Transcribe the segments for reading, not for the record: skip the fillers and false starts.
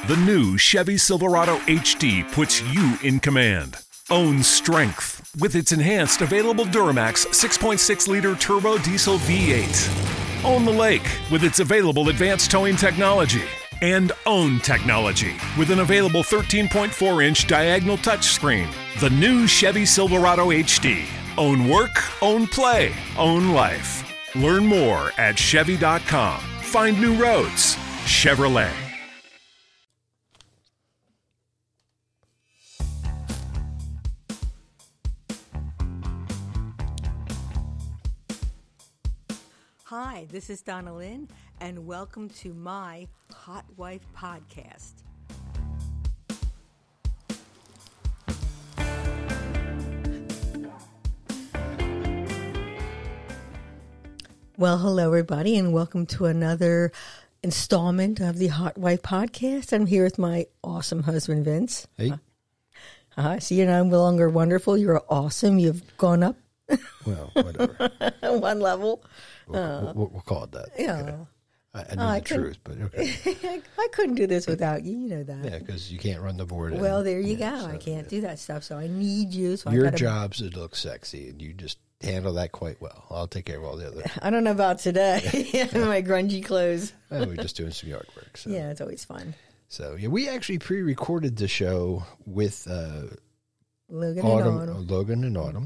The new Chevy Silverado HD puts you in command. Own strength with its enhanced available Duramax 6.6-liter turbo diesel V8. Own the lake with its available advanced towing technology. And own technology with an available 13.4-inch diagonal touchscreen. The new Chevy Silverado HD. Own work, own play, own life. Learn more at Chevy.com. Find new roads. Chevrolet. Hi, this is Donna Lynn, and welcome to my Hot Wife Podcast. Well, hello, everybody, and welcome to another installment of the Hot Wife Podcast. I'm here with my awesome husband, Vince. Hey. So you're no longer wonderful. You're awesome. You've gone up Well, whatever. one level. We'll call it that. Yeah. Okay. I know the truth, but okay. I couldn't do this without you. You know that. Yeah, because you can't run the board. Well, there you go. So, I can't do that stuff, so I need you. So your job's to look sexy, and you just handle that quite well. I'll take care of all the other. I don't know about today. My grungy clothes. Well, we're just doing some yard work. So. Yeah, it's always fun. So yeah, we actually pre-recorded the show with Logan and Autumn,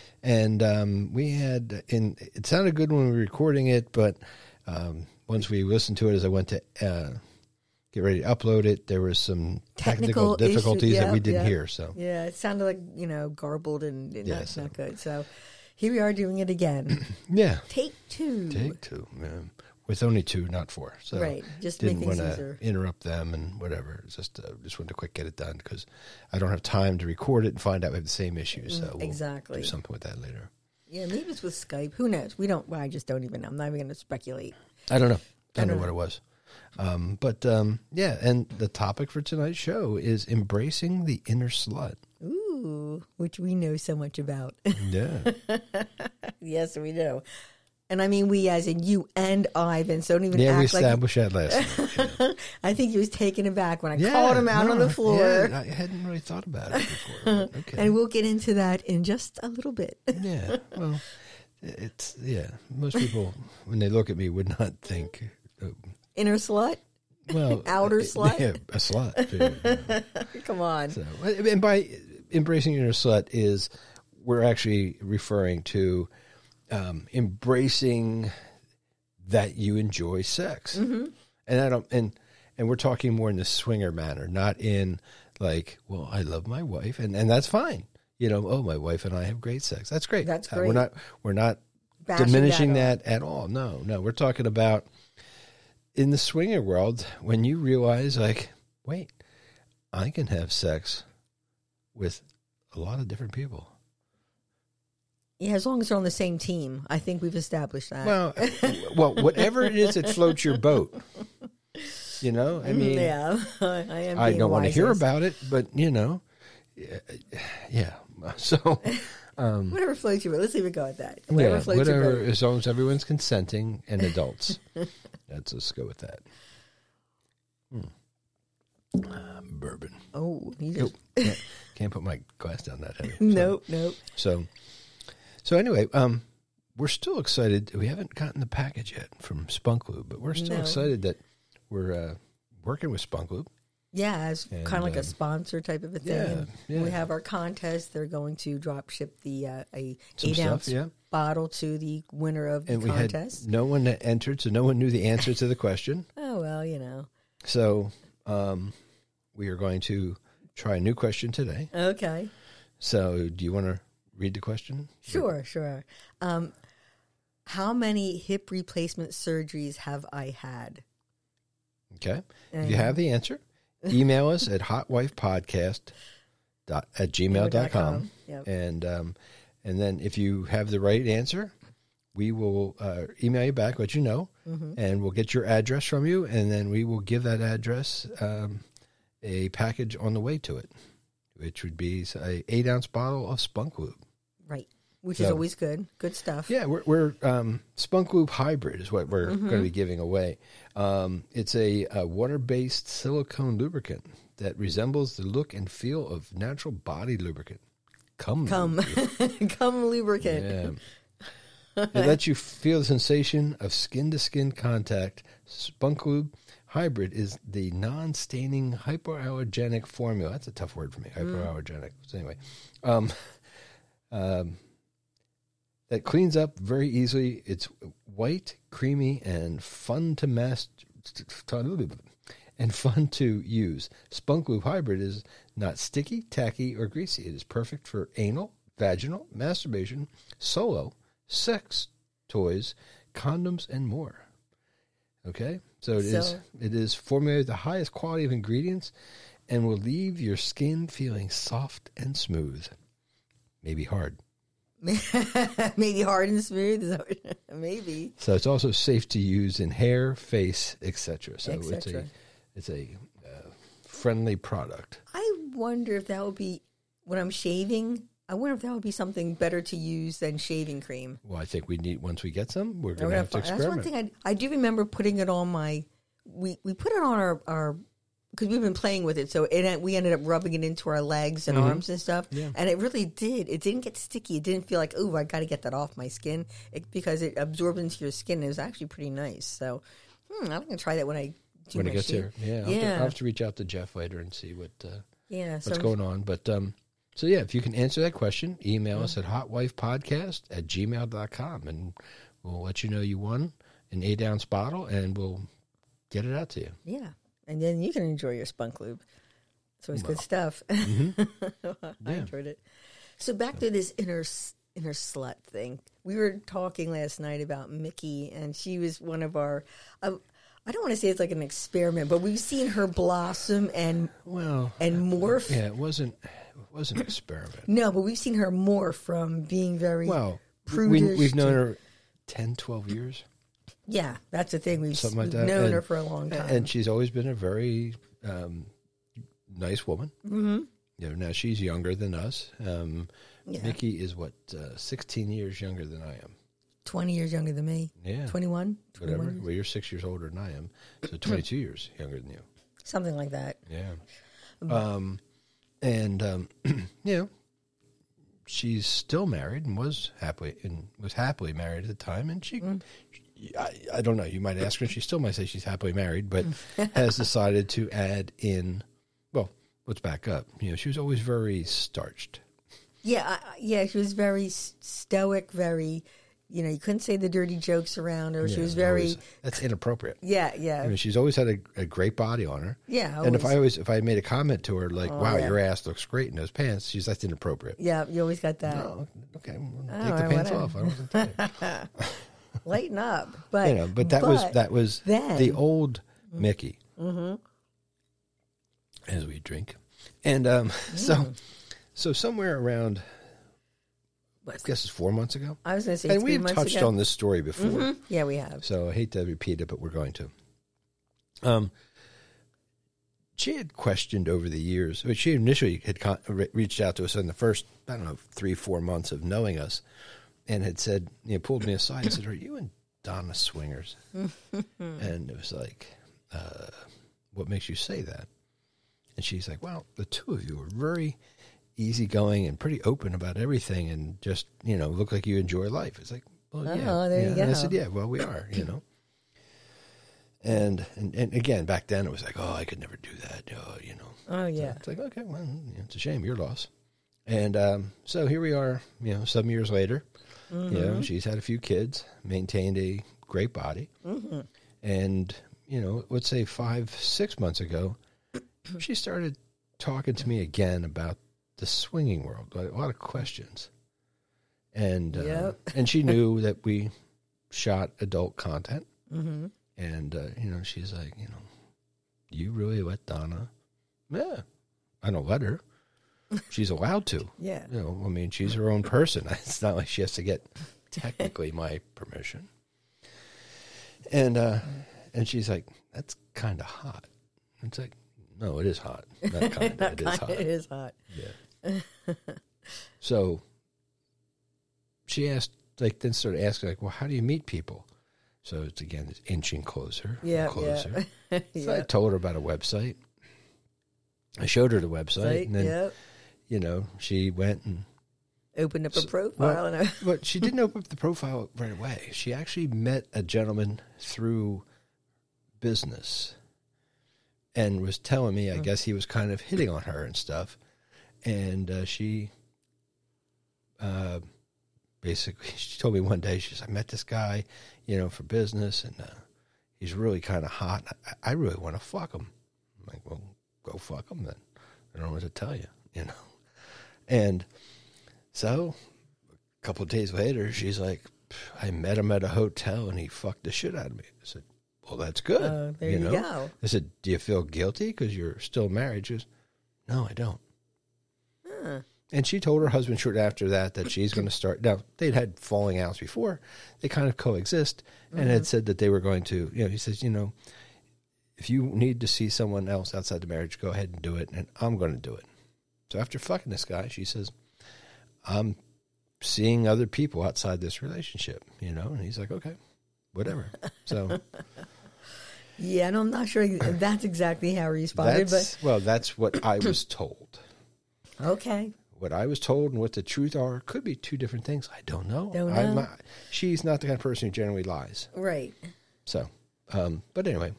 and we had. It sounded good when we were recording it, but once we listened to it, as I went to get ready to upload it, there was some technical difficulties that we didn't hear. So yeah, it sounded like garbled and so. not good. So here we are doing it again. Yeah, Take two. Yeah. With only two, not four. So right, just didn't make things want easier. to interrupt them and whatever. It's just wanted to quick get it done because I don't have time to record it and find out we have the same issues. So we'll exactly do something with that later. Yeah, maybe it's with Skype. Who knows? We don't. Well, I just don't even know. I'm not even going to speculate. I don't know. Don't know what it was. But yeah, and the topic for tonight's show is embracing the inner slut. Ooh, which we know so much about. Yeah. Yes, we do. And I mean we as in you and I, Vince, don't even yeah, we act like... established that last night. Yeah. I think he was taken aback when I called him out on the floor. Yeah, I hadn't really thought about it before. Okay. And we'll get into that in just a little bit. Yeah, well, most people, when they look at me, would not think... Inner slut? Well, outer slut? Yeah, a slut. Come on. So, and by embracing inner slut is we're actually referring to embracing that you enjoy sex, and we're talking more in the swinger manner, not in like, well, I love my wife, and that's fine. My wife and I have great sex. That's great. That's great. We're not Bashing diminishing that at all. No, we're talking about in the swinger world when you realize, like, wait, I can have sex with a lot of different people. Yeah, as long as they're on the same team. I think we've established that. Well, whatever it is that floats your boat. I mean, yeah, I am. I don't want to hear about it, but yeah. So, whatever floats your boat. Let's leave it go at that. Whatever floats your boat. As long as everyone's consenting and adults. Let's go with that. Bourbon. Oh, Can't put my glass down that heavy. Nope. So anyway, we're still excited. We haven't gotten the package yet from Spunk Lube, but we're still excited that we're working with Spunk Lube. Yeah, it's kind of like a sponsor type of a thing. Yeah. We have our contest. They're going to drop ship the a Some 8-ounce stuff, bottle to the winner of the contest. We had no one that entered, so no one knew the answer to the question. Oh, well, So we are going to try a new question today. Okay. So do you want to read the question? Sure. How many hip replacement surgeries have I had? Okay. If you have the answer, email us at hotwifepodcast@gmail.com. Yep. And then if you have the right answer, we will email you back, let you know, and we'll get your address from you, and then we will give that address a package on the way to it, which would be a 8-ounce bottle of Spunk Lube. Right. which is always good. Good stuff. Yeah, we're Spunk Lube Hybrid is what we're going to be giving away. It's a water-based silicone lubricant that resembles the look and feel of natural body lubricant. Come lubricant. Yeah. It lets you feel the sensation of skin-to-skin contact. Spunk Lube Hybrid is the non-staining hypoallergenic formula. That's a tough word for me, hypoallergenic. So anyway, that cleans up very easily. It's white, creamy, and fun to use. Spunk Lube Hybrid is not sticky, tacky, or greasy. It is perfect for anal, vaginal, masturbation, solo, sex toys, condoms, and more. Okay? So it is formulated with the highest quality of ingredients and will leave your skin feeling soft and smooth. Maybe hard. Maybe hard and smooth. Maybe. So it's also safe to use in hair, face, etc. So it's a friendly product. I wonder if that would be when I'm shaving. I wonder if that would be something better to use than shaving cream. Well, I think we need, once we get some, we're going to have to experiment. That's one thing I do remember putting it on my. We put it on our because we've been playing with it, so we ended up rubbing it into our legs and arms and stuff. Yeah. And it really did. It didn't get sticky. It didn't feel like, oh, I got to get that off my skin because it absorbed into your skin. It was actually pretty nice. So I'm going to try that when I do my shave. Here. Yeah, I'll have to reach out to Jeff later and see what's going on. But so yeah, if you can answer that question, email us at hotwifepodcast@gmail.com, and we'll let you know you won an 8-ounce bottle, and we'll get it out to you. Yeah. And then you can enjoy your Spunk Lube. So it's good stuff. I enjoyed it. So back to this inner slut thing. We were talking last night about Mickey, and she was one of our. I don't want to say it's like an experiment, but we've seen her blossom and morph. Yeah, it wasn't an experiment. No, but we've seen her morph from being very prudish. We've known her 10, 12 years. Yeah, that's the thing. We've known her for a long time. And she's always been a very nice woman. Mm-hmm. Now she's younger than us. Mickey is 16 years younger than I am. 20 years younger than me. Yeah. 21? Whatever. Well, you're 6 years older than I am. So 22 years younger than you. Something like that. Yeah. She's still married and was happily married at the time. And she, I don't know, you might ask her, and she still might say she's happily married, but has decided to add in, well, let's back up. She was always very starched. Yeah, she was very stoic, very, you couldn't say the dirty jokes around her. She was very... That's inappropriate. Yeah. She's always had a great body on her. Yeah. Always. And if I made a comment to her like, wow, your ass looks great in those pants, that's inappropriate. Yeah, you always got that. No, okay, take the pants off. I wasn't telling you. Lighten up. But, but that was the old Mickey. Mm-hmm. As we drink. And so somewhere around... I guess it's 4 months ago. I was going to say, and we've touched on this story before. Mm-hmm. Yeah, we have. So I hate to repeat it, but we're going to. She had questioned over the years. She initially had reached out to us in the first, 3-4 months of knowing us, and had said, pulled me aside and said, "Are you and Donna swingers?" And it was like, "What makes you say that?" And she's like, "Well, the two of you are very easygoing and pretty open about everything, and just look like you enjoy life." It's like, well, there you go. And I said, "Yeah, well, we are, And again, back then it was like, oh, I could never do that, Oh yeah. So it's like, okay, well, it's a shame, your loss. And so here we are, some years later. Mm-hmm. She's had a few kids, maintained a great body, and let's say 5-6 months ago, she started talking to me again about the swinging world, a lot of questions. And and she knew that we shot adult content. Mm-hmm. And, she's like, you really let Donna? Yeah. I don't let her. She's allowed to. Yeah. She's her own person. It's not like she has to get technically my permission. And she's like, that's kind of hot. It's like, no, it is hot. Not kind of. It is hot. It is hot. Yeah. So she asked, like, then started asking, like, well, how do you meet people? So it's, again, it's inching closer. Closer. Yeah. So I told her about a website. I showed her the website. And then, you know, she went and opened up a profile. But she didn't open up the profile right away. She actually met a gentleman through business and was telling me, I guess he was kind of hitting on her and stuff. And she basically, she told me one day, she says, I met this guy, you know, for business, and he's really kind of hot. I really want to fuck him. I'm like, well, go fuck him then. I don't know what to tell you, you know. And so a couple of days later, she's like, I met him at a hotel, and he fucked the shit out of me. I said, well, that's good. There you go. I said, do you feel guilty because you're still married? She goes, no, I don't. Huh. And she told her husband shortly after that she's going to start. Now, they'd had falling outs before. They kind of coexist, and had said that they were going to, you know, he says, you know, if you need to see someone else outside the marriage, go ahead and do it, and I'm going to do it. So after fucking this guy, she says, I'm seeing other people outside this relationship, you know? And he's like, okay, whatever. So... Yeah, and I'm not sure that's exactly how he responded. Well, that's what I was told. Okay. What I was told and what the truth are could be two different things. I don't know. She's not the kind of person who generally lies. Right. So, but anyway.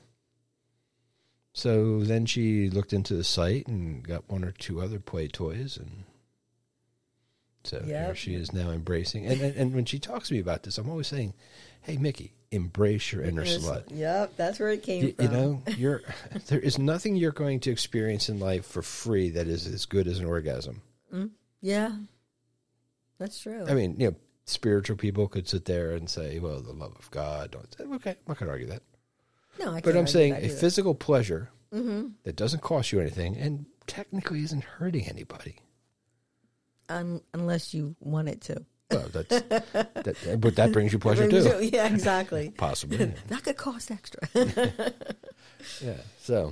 So then she looked into the site and got one or two other play toys, and so here she is now embracing. And when she talks to me about this, I'm always saying, hey, Mickey, embrace your inner slut. Yep, that's where it came from. You know, there is nothing you're going to experience in life for free that is as good as an orgasm. Yeah, that's true. I mean, you know, spiritual people could sit there and say, well, the love of God. Okay, I'm not going to argue that. No, I can't. But I'm saying a either. physical pleasure that doesn't cost you anything and technically isn't hurting anybody. Unless you want it to. Well, but that brings you pleasure too. Yeah, exactly. Possibly. Yeah. That could cost extra. Yeah. So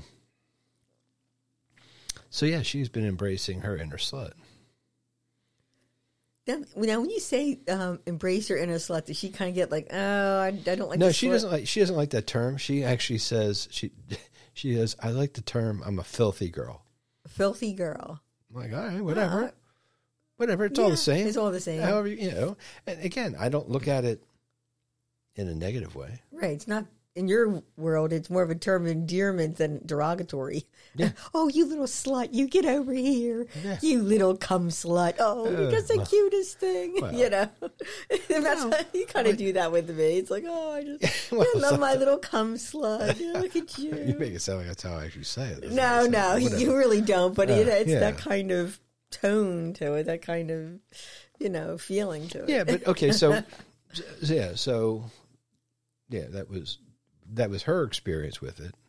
yeah, she's been embracing her inner slut. Now, when you say embrace your inner slut, does she kind of get like, oh, I don't like? No, she doesn't like. She doesn't like that term. She actually says she says, I like the term. I'm a filthy girl. Filthy girl. I'm like, all right, whatever. Whatever, it's all the same. It's all the same. However, you know, and again, I don't look at it in a negative way. Right. It's not, in your world, it's more of a term of endearment than derogatory. Yeah. Oh, you little slut, you get over here. Yeah. You little cum slut. Oh, that's the cutest thing. Well, you know, that's what you kind of do that with me. It's like, oh, I just I love my little cum slut. Yeah, look at you. You make it sound like that's how I actually say it. No, you really don't. But it's yeah. that kind of tone to it, that kind of, you know, feeling to it. Yeah, but okay, so that was her experience with it.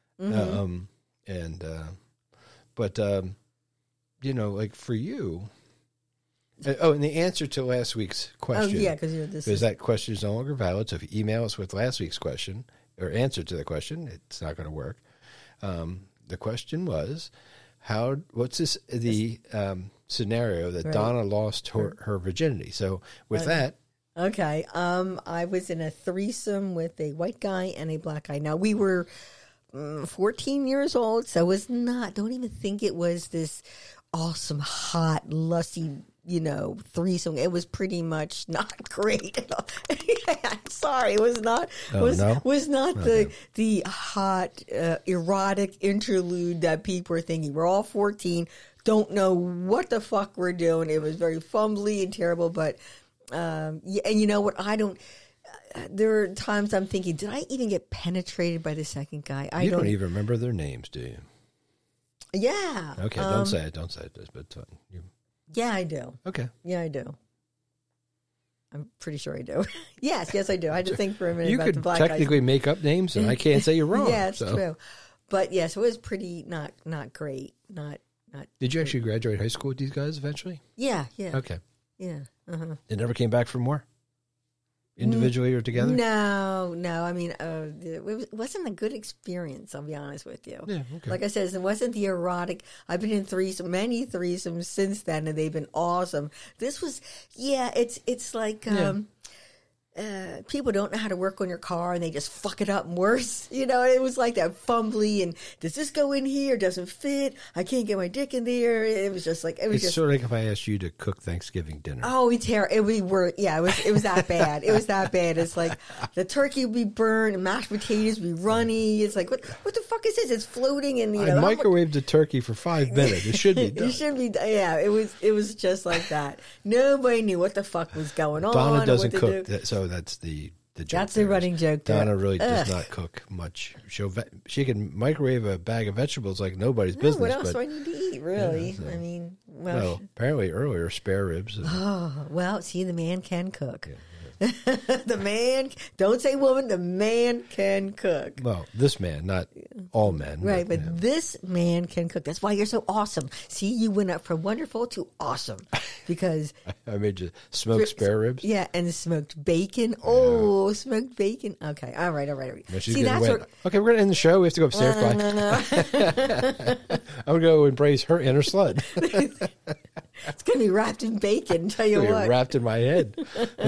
But you know, like for you, and the answer to last week's question. Oh yeah, because that question is no longer valid. So if you email us with last week's question or answer to the question, it's not going to work. The question was, what's the scenario that Donna lost her virginity? So with that. Okay. I was in a threesome with a white guy and a black guy. Now we were 14 years old, so it was don't even think it was this awesome, hot, lusty, you know, threesome. It was pretty much not great at all. I'm sorry, it was not. Was not the hot, erotic interlude that people were thinking. We're all 14, don't know what the fuck we're doing. It was very fumbly and terrible, but and you know what? There are times I'm thinking, did I even get penetrated by the second guy? You don't even remember their names, do you? Yeah. Okay, don't say it. But yeah, I do. Okay. Yeah, I do. I'm pretty sure I do. yes, I do. I had to think for a minute you about could the black guys. technically make up names, and I can't say you're wrong. Yeah, it's true. But yes, it was pretty not great. Not. Did you actually graduate high school with these guys eventually? Yeah. Okay. Yeah. They never came back for more? individually or together? No. I mean, it wasn't a good experience, I'll be honest with you. Yeah, okay. Like I said, it wasn't the erotic. I've been in many threesomes since then, and they've been awesome. This was, it's like... people don't know how to work on your car and they just fuck it up worse. It was like that fumbly and does this go in here? Doesn't fit. I can't get my dick in there. It was just like, It's sort of like if I asked you to cook Thanksgiving dinner. Oh, it was that bad. It was that bad. It's like the turkey would be burned and mashed potatoes would be runny. It's like, what the fuck is this? It's floating and, I microwaved the turkey for 5 minutes. It should be done. It should be, it was just like that. Nobody knew what the fuck was going on. Donna doesn't cook, so that's the joke. That's the running joke. Donna really does not cook much. She can microwave a bag of vegetables like nobody's business. What else do I need to eat, really? So, I mean, apparently earlier spare ribs. See, the man can cook. Yeah. The man, don't say woman, the man can cook. Well, this man, not all men. Right, but this man can cook. That's why you're so awesome. See, you went up from wonderful to awesome because... I made you smoked spare ribs? Yeah, and smoked bacon. Oh, smoked bacon. Okay, all right. See, that's what... Okay, we're going to end the show. We have to go upstairs. No. I'm going to go embrace her inner slut. It's going to be wrapped in bacon, tell you what. Wrapped in my head.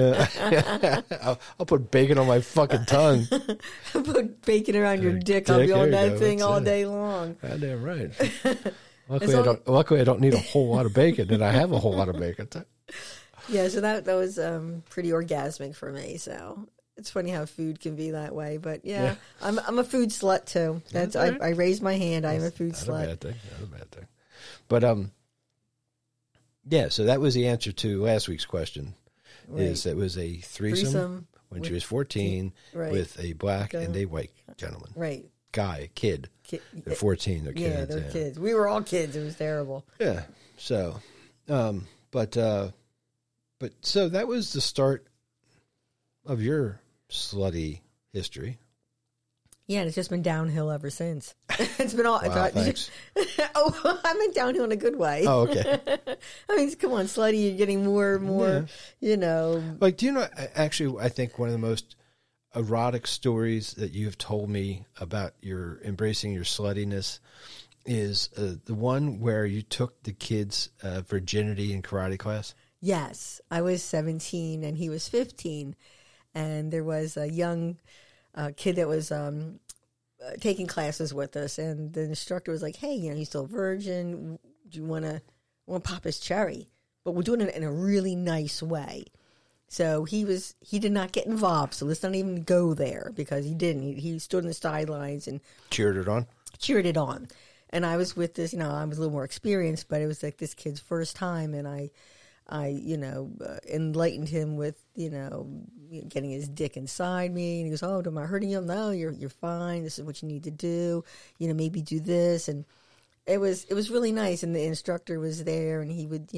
I'll put bacon on my fucking tongue. Put bacon around your dick. I'll be on that thing all day long. Goddamn right. Luckily, I don't need a whole lot of bacon, and I have a whole lot of bacon. Yeah, so that was pretty orgasmic for me. So it's funny how food can be that way. But yeah. I'm a food slut too. That's right. I raised my hand. I'm a food slut. Not a bad thing. But yeah. So that was the answer to last week's question. Right. It was a threesome when she was 14 with a black and a white gentleman. Right. Kid. They're 14. They're kids. Yeah, they're kids. We were all kids. It was terrible. Yeah. So, but so that was the start of your slutty history. Yeah, and it's just been downhill ever since. It's been all... Wow, thanks. I meant downhill in a good way. Oh, okay. I mean, come on, slutty, you're getting more and more, Like, do you know, actually, I think one of the most erotic stories that you have told me about your embracing your sluttiness is the one where you took the kid's virginity in karate class? Yes. I was 17 and he was 15. And there was a young... kid that was taking classes with us, and the instructor was like, "Hey, he's still a virgin. Do you want to pop his cherry?" But we're doing it in a really nice way. So he did not get involved. So let's not even go there because he didn't. He stood on the sidelines and cheered it on. And I was with this. I was a little more experienced, but it was like this kid's first time, and I enlightened him with, getting his dick inside me. And he goes, "Oh, am I hurting you?" "No, you're fine. This is what you need to do. Maybe do this." And it was really nice. And the instructor was there, and he would,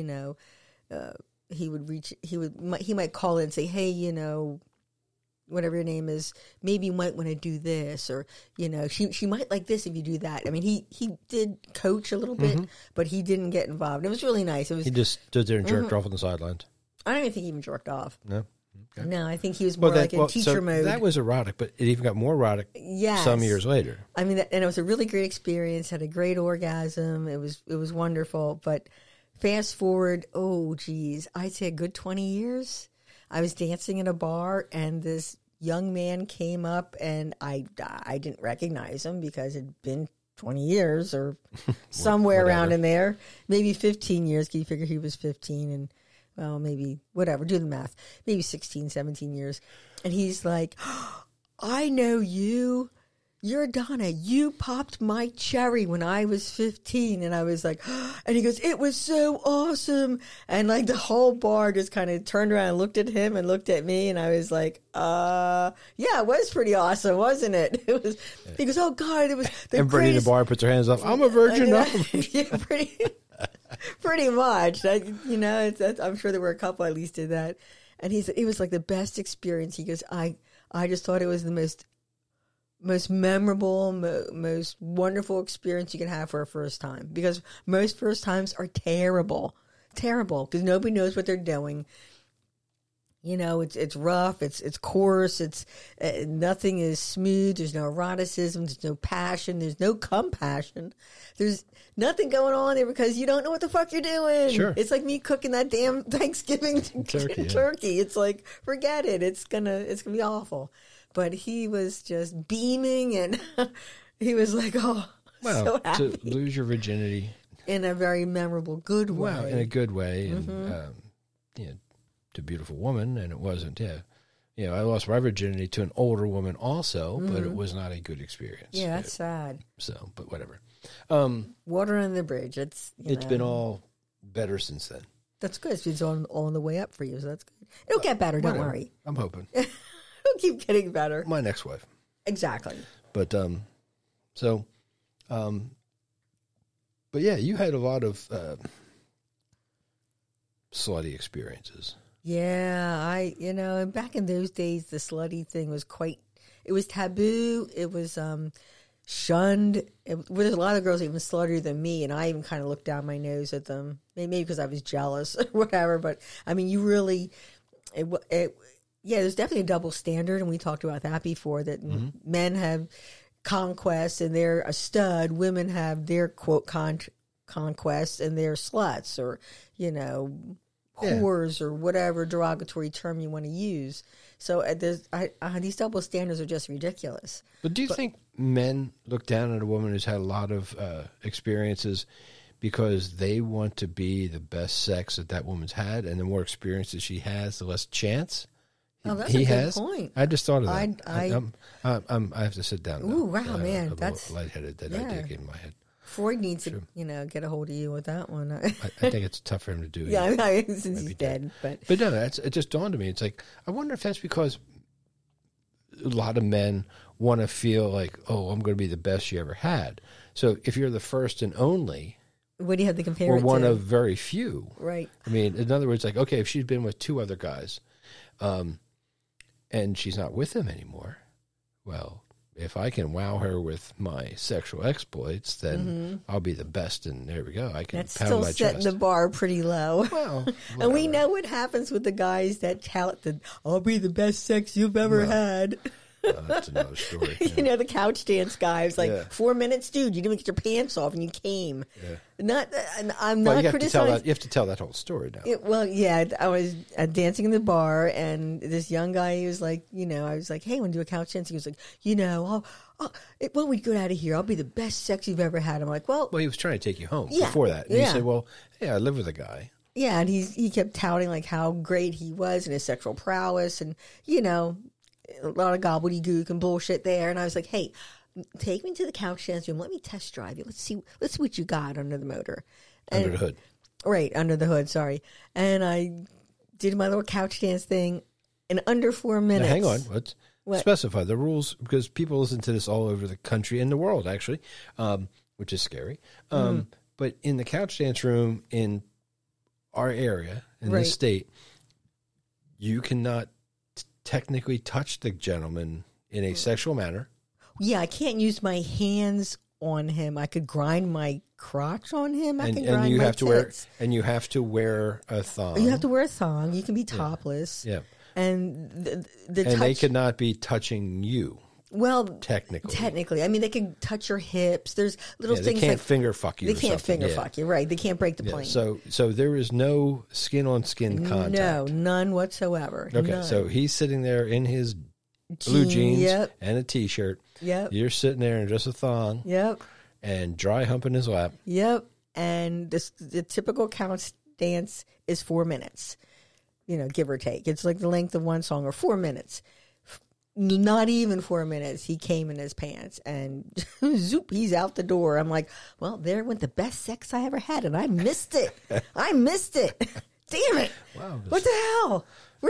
he might call in and say, "Hey, whatever your name is, maybe you might want to do this," or, she might like this if you do that. I mean, he did coach a little bit, but he didn't get involved. It was really nice. He just stood there and jerked off on the sidelines. I don't even think he even jerked off. No? Okay. No, I think he was more in teacher mode. That was erotic, but it even got more erotic some years later. I mean, and it was a really great experience, had a great orgasm. It was wonderful, but fast forward, I'd say a good 20 years. I was dancing in a bar, and this young man came up, and I didn't recognize him because it had been 20 years or somewhere around in there. Maybe 15 years. Can you figure he was 15? And, well, maybe, whatever, do the math. Maybe 16, 17 years. And he's like, "I know you. You're Donna. You popped my cherry when I was 15. And I was like, and he goes, "It was so awesome." And like the whole bar just kind of turned around and looked at him and looked at me. And I was like, yeah, it was pretty awesome, wasn't it? It was. He goes, "Oh God, it was the Everybody greatest." in the bar puts their hands up. "I'm a virgin." Yeah, pretty much. I'm sure there were a couple at least did that. And it was like the best experience. He goes, I just thought it was the most memorable, most wonderful experience you can have for a first time. Because most first times are terrible, because nobody knows what they're doing. You know, it's rough, it's coarse, it's nothing is smooth. There's no eroticism, there's no passion, there's no compassion. There's nothing going on there because you don't know what the fuck you're doing. Sure. It's like me cooking that damn Thanksgiving turkey. It's like, forget it. It's gonna be awful. But he was just beaming, and he was like, "Oh, well, so happy." To lose your virginity In a very memorable, good way. Well, in a good way, and you know, to a beautiful woman, and it wasn't. Yeah, you know, I lost my virginity to an older woman also, but it was not a good experience. Yeah, that's sad. So, but whatever. Water under the bridge. It's been all better since then. That's good. It's all on the way up for you, so that's good. It'll get better. Don't Whatever. worry. I'm hoping. It'll keep getting better. My next wife. Exactly. But but yeah, you had a lot of slutty experiences. Yeah, back in those days, the slutty thing was it was taboo. It was shunned. There's a lot of girls even sluttier than me, and I even kind of looked down my nose at them. Maybe because I was jealous or whatever. But I mean, you really, there's definitely a double standard, and we talked about that before. That men have conquests and they're a stud. Women have their quote conquests and they're sluts, or whores, or whatever derogatory term you want to use. So these double standards are just ridiculous. But do you think men look down at a woman who's had a lot of experiences because they want to be the best sex that woman's had, and the more experiences she has, the less chance that's he a good has? point. I just thought of that. I have to sit down. Ooh, wow, man, I'm that's lightheaded. That idea came in my head. Freud needs to, get a hold of you with that one. I think it's tough for him to do. Yeah, since he's dead. But no, it just dawned on me. It's like, I wonder if that's because a lot of men want to feel like, oh, I'm going to be the best you ever had. So if you're the first and only, what do you have to compare or it to? one of very few, right? I mean, in other words, like, okay, if she's been with two other guys, and she's not with them anymore, well, if I can wow her with my sexual exploits, then I'll be the best, and there we go. I can That's pound still my setting chest. the bar pretty low. Well, and we know what happens with the guys that tout that I'll be the best sex you've ever had. That's another story. Yeah. The couch dance guys, like 4 minutes, dude. You didn't get your pants off and you came. Yeah. I'm not criticizing. You have to tell that whole story now. I was dancing in the bar, and this young guy, he was like, I was like, hey, want to do a couch dance? He was like, when we get out of here, I'll be the best sex you've ever had. I'm like, well, he was trying to take you home before that. And you said, well, I live with a guy. Yeah, and he kept touting like how great he was and his sexual prowess, and a lot of gobbledygook and bullshit there. And I was like, hey, take me to the couch dance room. Let me test drive you. Let's see what you got under the motor. Under the hood. Right, under the hood, sorry. And I did my little couch dance thing in under 4 minutes. Now, hang on. Let's specify the rules, because people listen to this all over the country and the world, actually, which is scary. But in the couch dance room in our area, in this state, you cannot technically touch the gentleman in a sexual manner. Yeah, I can't use my hands on him. I could grind my crotch on him. I can grind my tits. And you have to wear a thong. You have to wear a thong. You can be topless. Yeah. And they could not be touching you. Well, technically, I mean, they can touch your hips. There's little things. They can't finger fuck you. They can't finger fuck you, right? They can't break the plane. So there is no skin on skin contact. No, none whatsoever. Okay, none. So he's sitting there in his blue jeans and a t-shirt. Yep. You're sitting there in just a thong. Yep. And dry humping his lap. Yep. And the typical couch dance is 4 minutes, give or take. It's like the length of one song, or 4 minutes. Not even 4 minutes. He came in his pants, and zoop, he's out the door. I'm like, well, there went the best sex I ever had, and I missed it. Damn it. Wow. What the hell?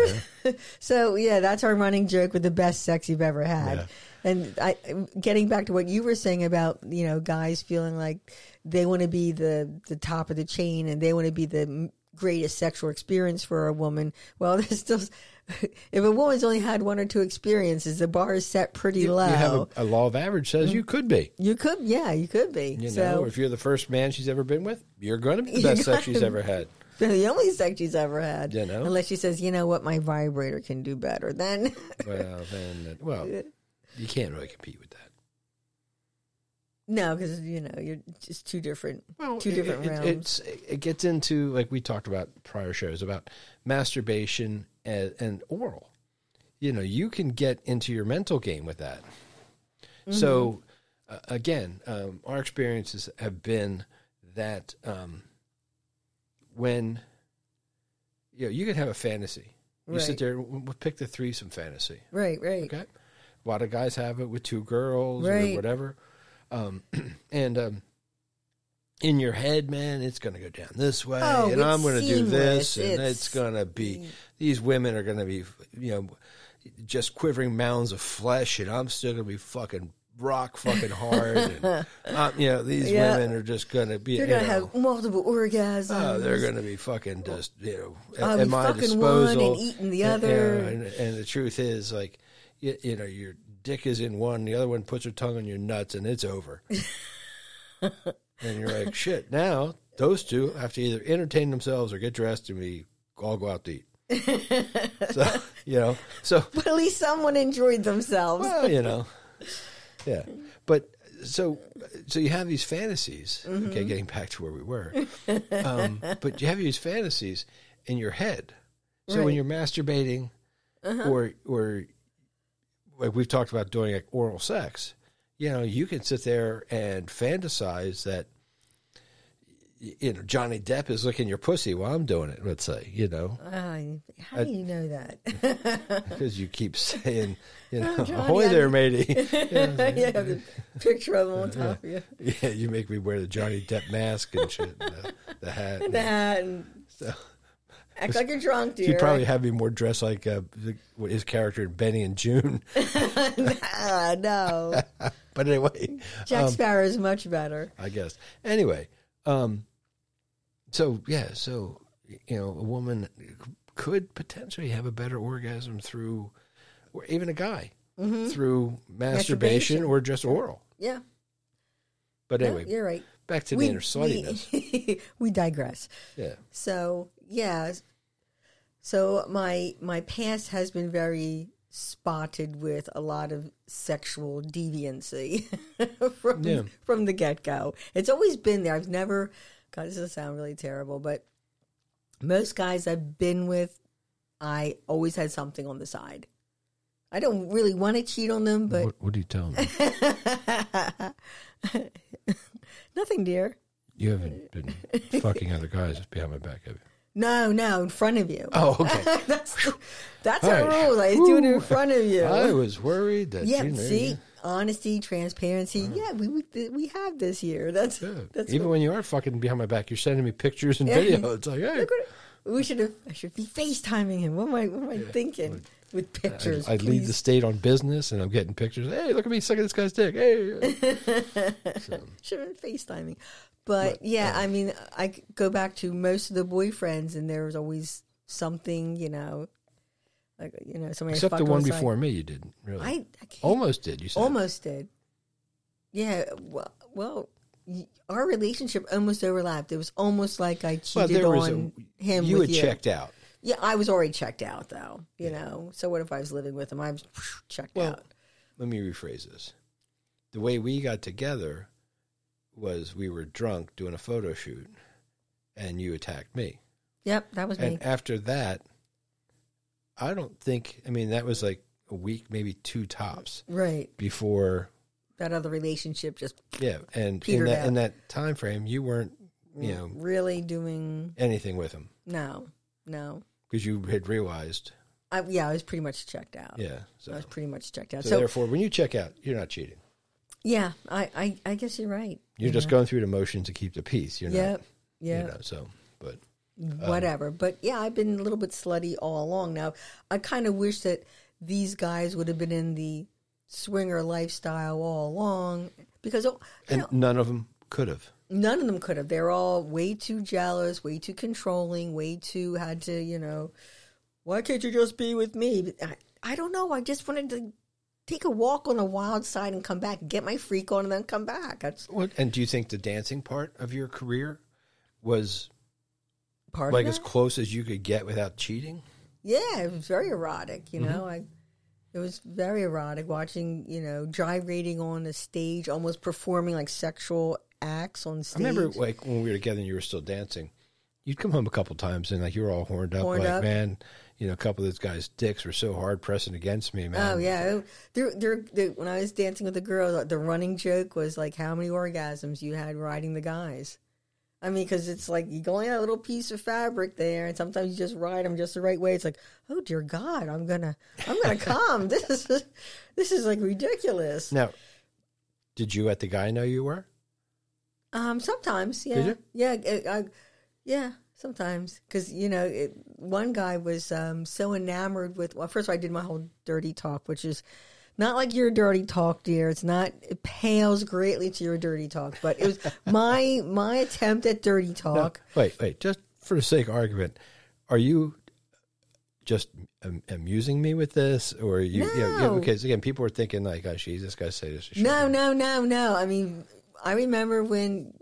So, that's our running joke with the best sex you've ever had. Yeah. And getting back to what you were saying about, guys feeling like they want to be the top of the chain and they want to be the greatest sexual experience for a woman. Well, there's still, if a woman's only had one or two experiences, the bar is set pretty low. You have a law of average says you could be. You could be. If you're the first man she's ever been with, you're going to be the best sex she's ever had. The only sex she's ever had. You know? Unless she says, you know what, my vibrator can do better. Then, well, you can't really compete with that. no, because you're just two different realms. It gets into, like we talked about prior shows, about masturbation and oral. You can get into your mental game with that. Mm-hmm. So, again, our experiences have been that when you could have a fantasy. You sit there, we'll pick the threesome fantasy. Right. Okay? A lot of guys have it with two girls or whatever. And in your head, man, it's going to go down this way, and I'm going to do this, and it's going to be, these women are going to be, just quivering mounds of flesh, and I'm still going to be fucking rock fucking hard. And, these women are just going to be, they're going to have multiple orgasms. Oh, they're going to be fucking just, I'll at be my fucking disposal. one and eating the other. And the truth is, like, your dick is in one, the other one puts her tongue on your nuts, and it's over. And you're like, shit, now those two have to either entertain themselves or get dressed, and we all go out to eat. So But at least someone enjoyed themselves. Well, yeah. But so you have these fantasies. Mm-hmm. Okay, getting back to where we were. But you have these fantasies in your head. So when you're masturbating, or like we've talked about doing like oral sex, you can sit there and fantasize that, Johnny Depp is licking your pussy while I'm doing it, let's say, How do you know that? Because you keep saying, Johnny, ahoy there, matey. You have the picture of him on top of you. Yeah, you make me wear the Johnny Depp mask and shit, and the hat. The hat. And act like you're drunk, dear. You'd probably have me more dressed like his character in Benny and June. No. But anyway. Jack Sparrow is much better. I guess. Anyway. So a woman could potentially have a better orgasm through, or even a guy, through masturbation or just oral. Yeah. But anyway, you're right. Back to the inner sluttiness. We digress. Yeah. So, yeah. So my past has been very spotted with a lot of sexual deviancy from the get-go. It's always been there. I've never, God, this does sound really terrible, but most guys I've been with, I always had something on the side. I don't really want to cheat on them, but... What are you telling me? Nothing, dear. You haven't been fucking other guys behind my back, have you? No, in front of you. Oh, okay. That's our rule. I do it in front of you. I was worried that. Yeah, see, honesty, transparency. Yeah, we have this here. That's even when you are fucking behind my back, you're sending me pictures and video. It's like, hey, I should be FaceTiming him. What am I thinking with pictures? I lead the state on business, and I'm getting pictures. Hey, look at me sucking this guy's dick. Hey, should have been FaceTiming. But I mean, I go back to most of the boyfriends, and there was always something, somebody. Except the one before me, you didn't really. I almost did. You said almost did. Yeah. Well, our relationship almost overlapped. It was almost like I cheated on him. You with had checked out. Yeah, I was already checked out, though. You know. So what if I was living with him? I was checked out. Let me rephrase this. The way we got together was we were drunk doing a photo shoot, and you attacked me. Yep, that was me. And after that, I don't think, that was like a week, maybe two tops. Right. Before that other relationship just and in that time frame, you weren't, really doing anything with him. No. Because you had realized. I was pretty much checked out. Yeah. So. I was pretty much checked out. So therefore, when you check out, you're not cheating. Yeah, I guess you're right. You're just going through the motions to keep the peace. You're not. Yeah. But whatever. But yeah, I've been a little bit slutty all along. Now, I kind of wish that these guys would have been in the swinger lifestyle all along because none of them could have. None of them could have. They're all way too jealous, way too controlling, way too had to, why can't you just be with me? I don't know. I just wanted to take a walk on the wild side and come back, get my freak on, and then come back. And do you think the dancing part of your career was part like of as that. close as you could get without cheating. Yeah, it was very erotic, you know. It was very erotic watching, you know, gyrating on the stage, almost performing like sexual acts on stage. I remember like when we were together and you were still dancing, you'd come home a couple times and like you were all horned up. Man, you know, a couple of those guys' dicks were so hard pressing against me, man. Oh yeah, when I was dancing with the girl, the running joke was like how many orgasms you had riding the guys. I mean, because it's like you only have a little piece of fabric there, and sometimes you just ride them just the right way. It's like, oh dear God, I'm gonna come. This is like ridiculous. Now, did you let the guy know you were? Sometimes, yeah, Did you? Yeah, sometimes, because you know, one guy was so enamored with. Well, first of all, I did my whole dirty talk, which is not like your dirty talk, dear. It's not. It pales greatly to your dirty talk, but it was my attempt at dirty talk. No, wait. Just for the sake of argument, are you just amusing me with this, or are you? No. You know, because again, people were thinking like, "Oh, geez, this guy say this." No. I mean, I remember when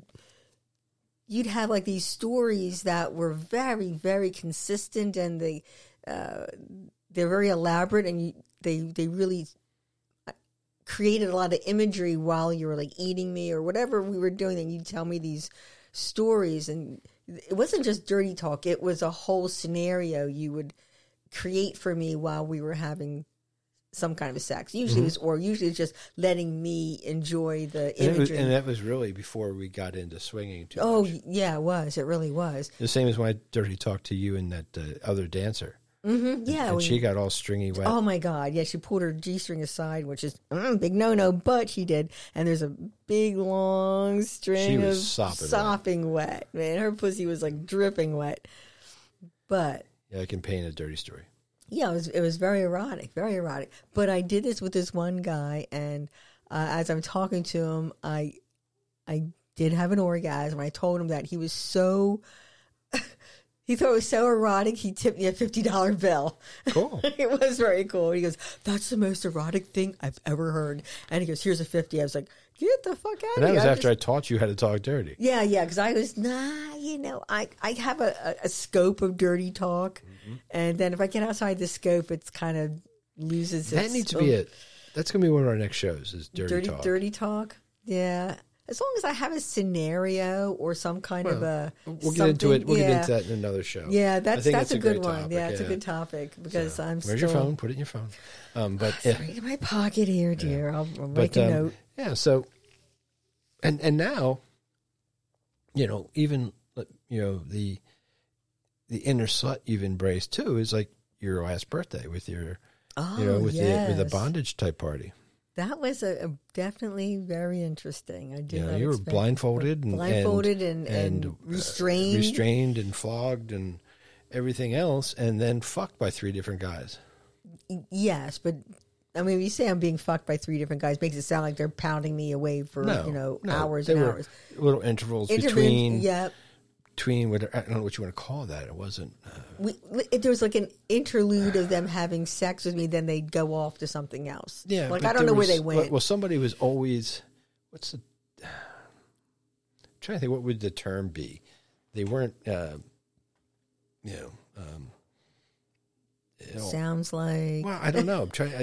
you'd have like these stories that were very, very consistent, and they're very elaborate, and they really created a lot of imagery while you were like eating me or whatever we were doing. And you'd tell me these stories, and it wasn't just dirty talk; it was a whole scenario you would create for me while we were having some kind of sex. Usually, usually it's just letting me enjoy the imagery. And that was really before we got into swinging too Oh, much. yeah, it was. It really was. The same as when I dirty talked to you and that other dancer. Yeah. And she got all stringy wet. Oh, my God. Yeah, she pulled her G-string aside, which is big no-no, but she did. And there's a big, long string of sopping wet. Man, her pussy was like dripping wet. But yeah, I can paint a dirty story. yeah, it was very erotic, very erotic. But I did this with this one guy, and as I'm talking to him, I did have an orgasm. I told him that he was so... He thought it was so erotic, he tipped me a $50 bill. Cool. It was very cool. He goes, that's the most erotic thing I've ever heard. And he goes, here's a 50. I was like, get the fuck out of here. And that was after I taught you how to talk dirty. Yeah, because I was, you know, I have a scope of dirty talk. And then if I get outside the scope, it's kind of loses its... That needs to be it. That's going to be one of our next shows is dirty talk. Dirty talk, yeah. As long as I have a scenario or some kind of a... We'll get into it. We'll get into that in another show. Yeah, that's a good one. Topic, yeah, it's a good topic because I'm Where's your phone? Put it in your phone. But it's right in my pocket here, dear. I'll make a note. Yeah, so... And now, you know, even, you know, the inner slut you've embraced, too, is like your last birthday with your... Oh, you know, with yes. the bondage type party. That was a definitely very interesting. I did. You know, you were blindfolded and restrained and flogged and everything else, and then fucked by 3 different guys. Yes, but I mean, when you say I'm being fucked by 3 different guys, makes it sound like they're pounding me away for hours and hours. Little intervals between. Yep. Between what I don't know what you want to call that. It wasn't. There was like an interlude of them having sex with me, then they'd go off to something else. Yeah, like I don't know where they went. Well, somebody was always. I'm trying to think. What would the term be? They weren't. Sounds like. Well, I don't know. I'm trying.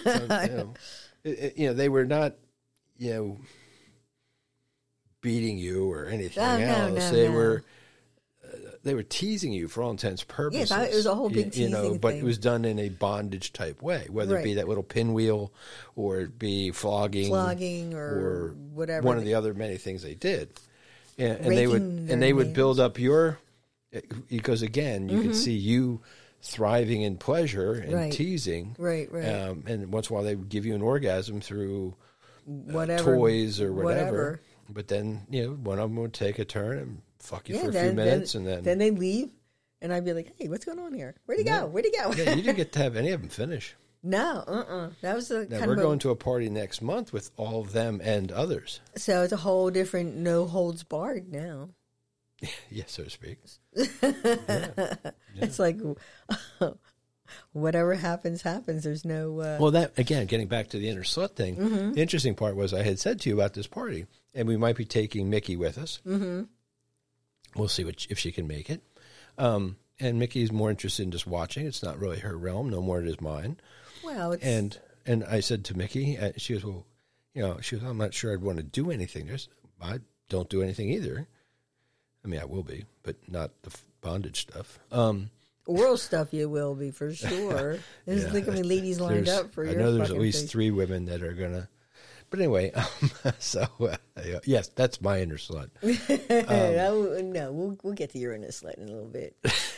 They were not. You know. Beating you or anything else. They were teasing you for all intents and purposes. Yes, it was a whole big teasing but thing. it was done in a bondage type way, whether it be that little pinwheel or it be flogging or whatever. One of the other many things they did. Yeah, and they would build up because again, you could see you thriving in pleasure and teasing. Right. And once in a while they would give you an orgasm through whatever toys or whatever. But then, one of them would take a turn and fuck you for a few minutes. And then they'd leave. And I'd be like, hey, what's going on here? Where'd he go? Where'd he go? Yeah, you didn't get to have any of them finish. No, That was we're going to a party next month with all of them and others. So it's a whole different no holds barred now. Yeah, so to speak. It's like... whatever happens. There's no... Well, that, again, getting back to the inner slut thing, the interesting part was I had said to you about this party, and we might be taking Mickey with us. we'll see if she can make it. And Mickey's more interested in just watching. It's not really her realm, no more it is mine. Well, it's... And I said to Mickey, she goes, well, I'm not sure I'd want to do anything. I don't do anything either. I mean, I will be, but not the bondage stuff. Oral stuff you will be, for sure. There's think how many ladies lined up for your I know there's at least thing. 3 women that are going to. But anyway, yes, that's my inner slut. No, we'll get to your inner slut in a little bit.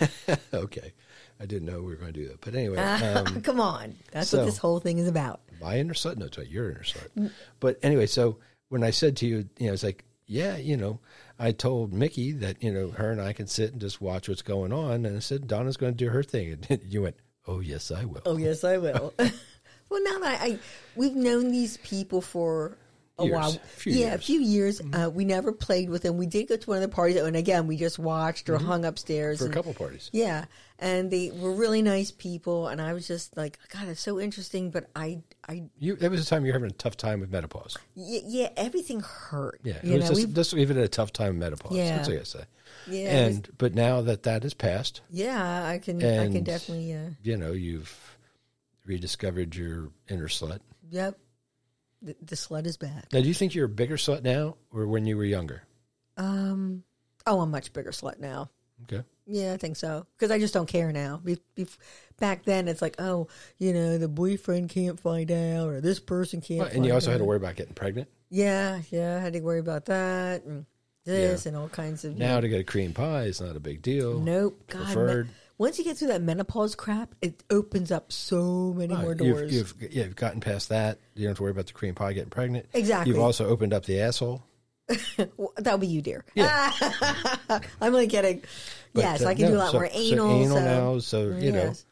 Okay. I didn't know we were going to do that. But anyway. Come on. That's what this whole thing is about. My inner slut? No, it's not your inner slut. But anyway, so when I said to you, it's like, yeah, I told Mickey that, her and I can sit and just watch what's going on. And I said, Donna's going to do her thing. And you went, oh, yes, I will. Oh, yes, I will. Well, now that we've known these people for a while. A few years. Mm-hmm. We never played with them. We did go to one of the parties, and again, we just watched or hung upstairs. For a couple parties. Yeah, and they were really nice people, and I was just like, God, it's so interesting, but That was the time you were having a tough time with menopause. Yeah, everything hurt. Yeah, it was just even a tough time with menopause. Yeah. That's what I say. Yeah, but now that has passed. Yeah, I can definitely. You've rediscovered your inner slut. Yep, the slut is back. Now, do you think you're a bigger slut now, or when you were younger? I'm a much bigger slut now. Okay. Yeah, I think so. Because I just don't care now. Back then, it's like, the boyfriend can't find out, or this person can't. And you also had to worry about getting pregnant. Yeah, I had to worry about that and this and all kinds of. Now to get a cream pie is not a big deal. Nope. God, preferred. Once you get through that menopause crap, it opens up so many more doors. You've gotten past that. You don't have to worry about the cream pie getting pregnant. Exactly. You've also opened up the asshole. Well, that'll be you, dear. Yeah. I'm only kidding. But, yes, I can do a lot more anal. Now, yes.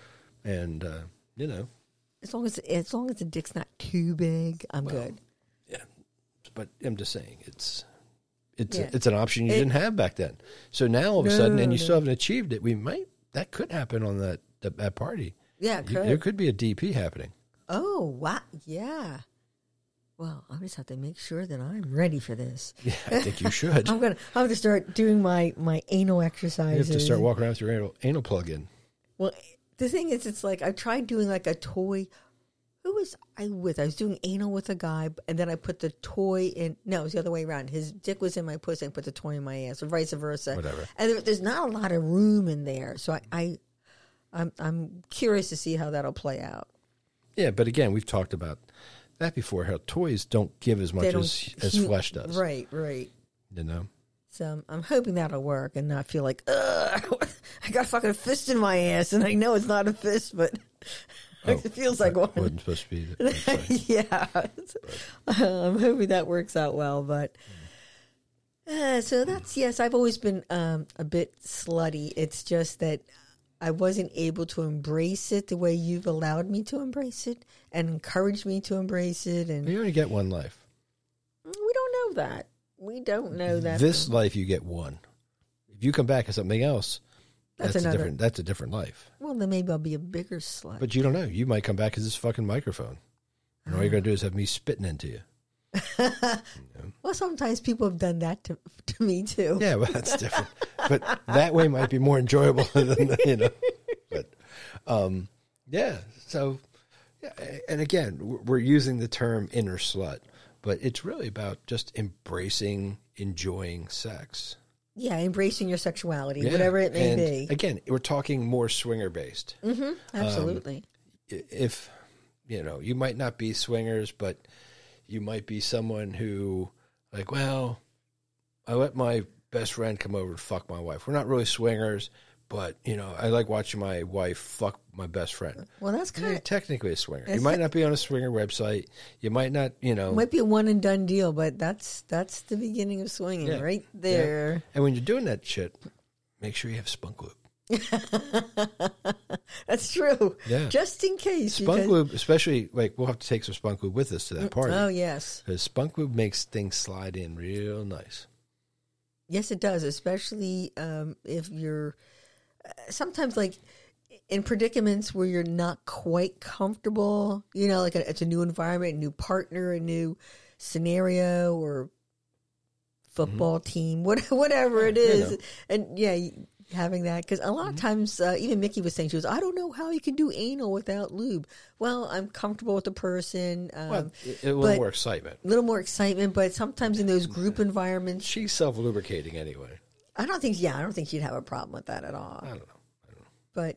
And as long as the dick's not too big, I'm good. Yeah, but I'm just saying it's an option you didn't have back then. So now all of a sudden, and you still haven't achieved it. That could happen on that party. Yeah, it could. There could be a DP happening. Oh wow! Yeah. Well, I just have to make sure that I'm ready for this. Yeah, I think you should. I'm gonna start doing my anal exercises. You have to start walking around with your anal plug-in. Well, the thing is, it's like I tried doing like a toy. Who was I with? I was doing anal with a guy, and then I put the toy in. No, it was the other way around. His dick was in my pussy, and I put the toy in my ass, or vice versa. Whatever. And there's not a lot of room in there, so I'm curious to see how that'll play out. Yeah, but again, we've talked about that before. How toys don't give as much as flesh does. Right. So I'm hoping that'll work and not feel like, ugh, I got a fucking fist in my ass, and I know it's not a fist, but it feels like one. Wasn't supposed to be. Yeah. I'm hoping that works out well, but so that's, yes, I've always been a bit slutty. It's just that I wasn't able to embrace it the way you've allowed me to embrace it and encouraged me to embrace it. And you only get one life. We don't know that. We don't know that. This life you get one. If you come back as something else, that's a different life. Well, then maybe I'll be a bigger slut. But you don't know. You might come back as this fucking microphone. And all you're going to do is have me spitting into you. Well, sometimes people have done that to me too. Yeah, well, that's different. But that way might be more enjoyable than, But, yeah. So, yeah. And again, we're using the term inner slut, but it's really about just enjoying sex. Yeah, embracing your sexuality, whatever it may be. Again, we're talking more swinger based. Mm-hmm, absolutely. If, you might not be swingers, but you might be someone who, like, well, I let my best friend come over and fuck my wife. We're not really swingers, but, I like watching my wife fuck my best friend. Well, that's kind of technically a swinger. You might not be on a swinger website. You might not, It might be a one and done deal, but that's the beginning of swinging right there. Yeah. And when you're doing that shit, make sure you have spunk lube. That's true. Yeah. Just in case. Spunk lube, especially, like, we'll have to take some spunk lube with us to that party. Oh, yes. Because spunk lube makes things slide in real nice. Yes, it does, especially if you're sometimes, like, in predicaments where you're not quite comfortable, like it's a new environment, a new partner, a new scenario or football team, whatever it is. know. And yeah, having that, because a lot of times, even Mickey was saying, she was, I don't know how you can do anal without lube. Well, I'm comfortable with the person. Well, a little more excitement. A little more excitement, but sometimes in those group environments, She's self-lubricating anyway. I don't think she'd have a problem with that at all. I don't know. But,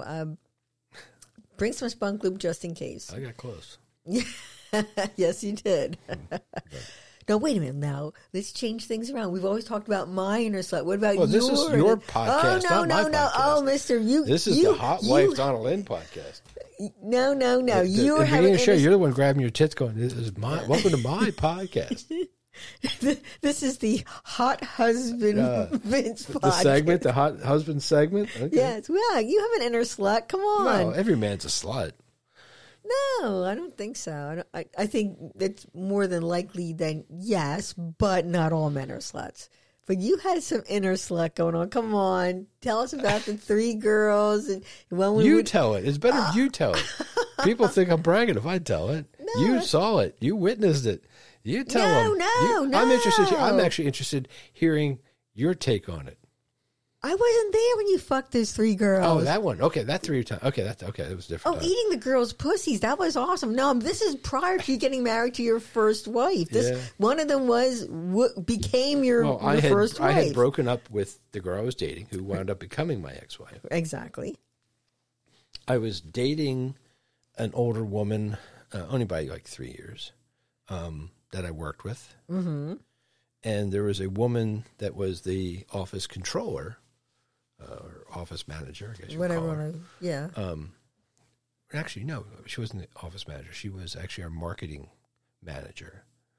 bring some spunk lube just in case. I got close. Yes, you did. No, wait a minute now. Let's change things around. We've always talked about my inner slut. What about Well, this is your podcast, Oh, no, not my no. podcast. Oh, mister, This is the Hot Wife Donna Lynn podcast. No. You At the have beginning of the show, you're the one grabbing your tits going, welcome to my podcast. This is the Hot Husband Vince podcast. The segment, the Hot Husband segment? Okay. Yes. Well, you have an inner slut. Come on. Well, every man's a slut. No, I don't think so. I think it's more than likely than yes, but not all men are sluts. But you had some inner slut going on. Come on, tell us about the 3 girls and when we tell it. It's better if you tell it. People think I'm bragging if I tell it. No, you saw it. You witnessed it. You tell them. No. I'm interested. I'm actually interested hearing your take on it. I wasn't there when you fucked those 3 girls. Oh, that one. Okay, that 3 times. Okay, that was different. Oh, eating the girls' pussies. That was awesome. No, this is prior to you getting married to your first wife. One of them became your first wife. I had broken up with the girl I was dating, who wound up becoming my ex-wife. Exactly. I was dating an older woman, only by like 3 years, that I worked with. Mm-hmm. And there was a woman that was the office controller, or office manager, I guess you would call her. Yeah. Actually, no, she wasn't the office manager. She was actually our marketing manager.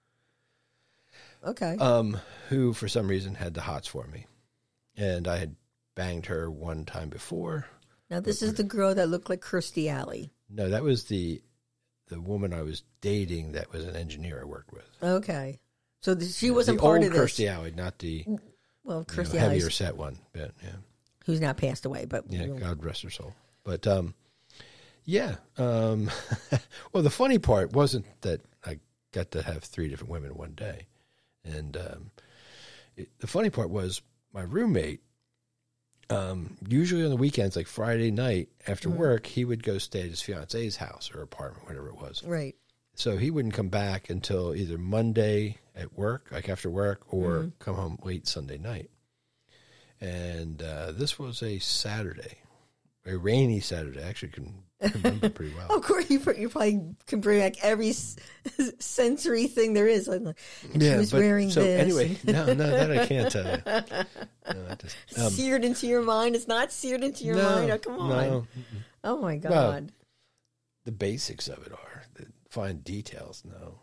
Okay. Who, for some reason, had the hots for me. And I had banged her one time before. Now, this is the girl that looked like Kirstie Alley. No, that was the woman I was dating that was an engineer I worked with. Okay. So she wasn't part of this. The old Kirstie Alley, not the Kirstie heavier set one. But, yeah. Who's now passed away. But yeah, God rest her soul. But, yeah. Well, the funny part wasn't that I got to have 3 different women in one day. And the funny part was my roommate, usually on the weekends, like Friday night after work, he would go stay at his fiance's house or apartment, whatever it was. Right. So he wouldn't come back until either Monday at work, like after work, or come home late Sunday night. And this was a Saturday, a rainy Saturday. I actually can remember pretty well. Of course, you probably can bring back every sensory thing there is. She was wearing so this. Anyway, no, that I can't tell you. No, seared into your mind. It's not seared into your mind. Oh, come on. No. Oh, my God. Well, the basics of it are. The fine details, no.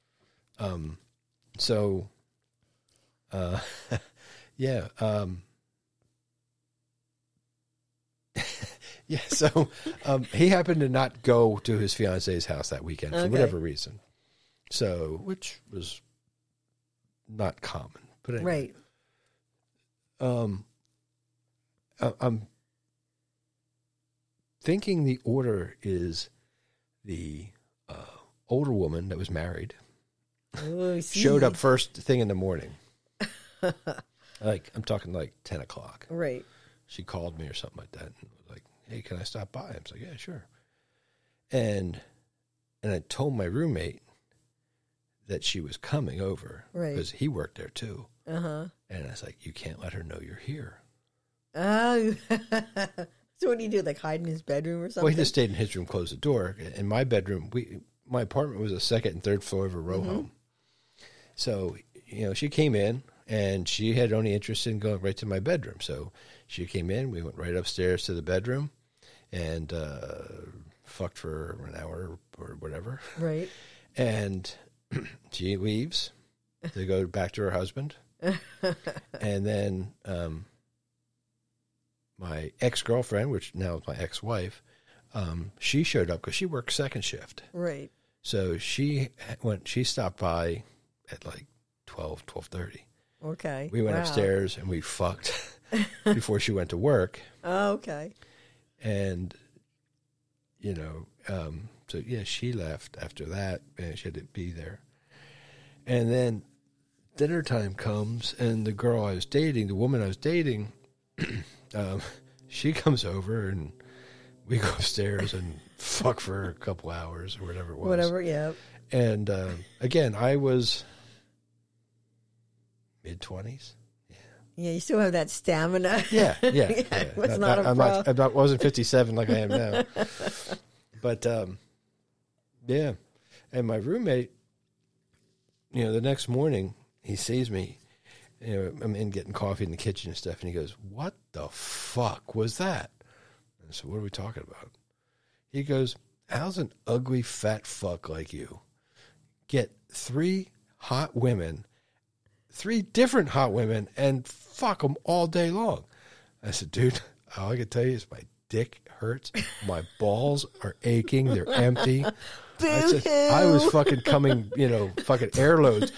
So, yeah. Yeah, so he happened to not go to his fiance's house that weekend for whatever reason. So, which was not common. But anyway. Right. I'm thinking the order is the older woman that was married showed up first thing in the morning. I'm talking like 10 o'clock. Right. She called me or something like that and was like, hey, can I stop by? I was like, yeah, sure. And I told my roommate that she was coming over because he worked there too. Uh-huh. And I was like, you can't let her know you're here. Oh. So what do you do? Like hide in his bedroom or something? Well, he just stayed in his room, closed the door. In my bedroom, my apartment was a second and third floor of a row home. So, she came in and she had only interest in going right to my bedroom. So she came in, we went right upstairs to the bedroom and fucked for an hour or whatever. Right. And she leaves to go back to her husband. And then my ex-girlfriend, which now is my ex-wife, she showed up because she worked second shift. Right. So she stopped by at like 12:30. Okay. We went upstairs and we fucked before she went to work. Oh, okay. And, so yeah, she left after that and she had to be there. And then dinner time comes, and the girl I was dating, the woman I was dating, she comes over, and we go upstairs and fuck for a couple hours or whatever it was. Whatever, yeah. And again, I was mid-20s. Yeah, you still have that stamina. Yeah. It's not a problem. I wasn't 57 like I am now. But, yeah. And my roommate, the next morning, he sees me. I'm in getting coffee in the kitchen and stuff, and he goes, "What the fuck was that?" And I said, "What are we talking about?" He goes, "How's an ugly fat fuck like you get 3 different hot women, and fuck them all day long?" I said, "Dude, all I can tell you is my dick hurts. My balls are aching. They're empty." I was fucking coming, fucking air loads.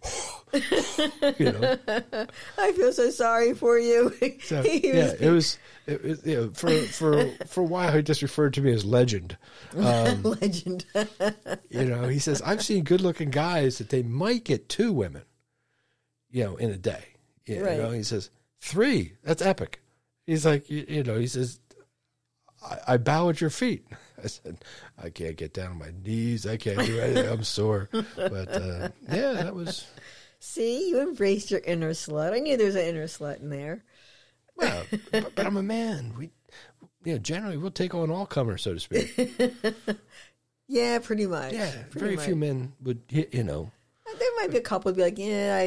I feel so sorry for you. So, it was for a while he just referred to me as legend. Legend. He says, "I've seen good looking guys that they might get 2 women, in a day." Right. He says, 3, that's epic. He's like, he says, I bow at your feet. I said, "I can't get down on my knees. I can't do anything. I'm sore." But that was. See, you embraced your inner slut. I knew there was an inner slut in there. Well, but I'm a man. We, generally we'll take on all comers, so to speak. Yeah, pretty much. Yeah, very few men would. There might be a couple who'd be like, "Yeah,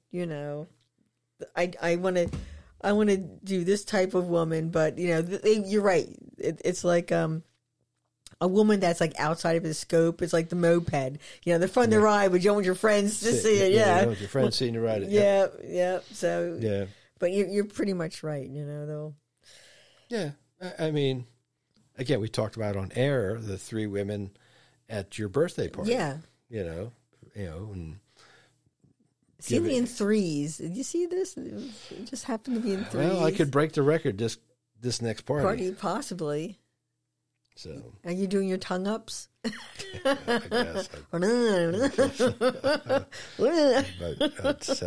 I want to do this type of woman," but you're right. It's like a woman that's like outside of his scope. It's like the moped. They're fun to ride, but you don't want your friends to see it. Yeah, your friends seeing you ride it. Yeah. So yeah, but you're pretty much right. Though. Yeah, I mean, again, we talked about on air the 3 women at your birthday party. Yeah, and. See me in 3s. Did you see this? It just happened to be in 3s. Well, I could break the record this next party. Possibly. So. Are you doing your tongue ups? I guess. But it's,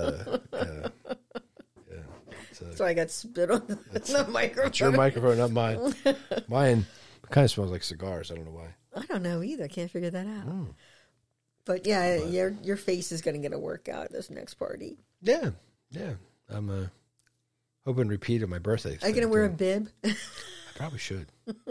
that's why I got spit on the microphone. It's your microphone, not mine. Mine kind of smells like cigars. I don't know why. I don't know either. I can't figure that out. But yeah, your face is going to get a workout at this next party. Yeah. I'm hoping to repeat at my birthday. Are you going to wear a bib? I probably should.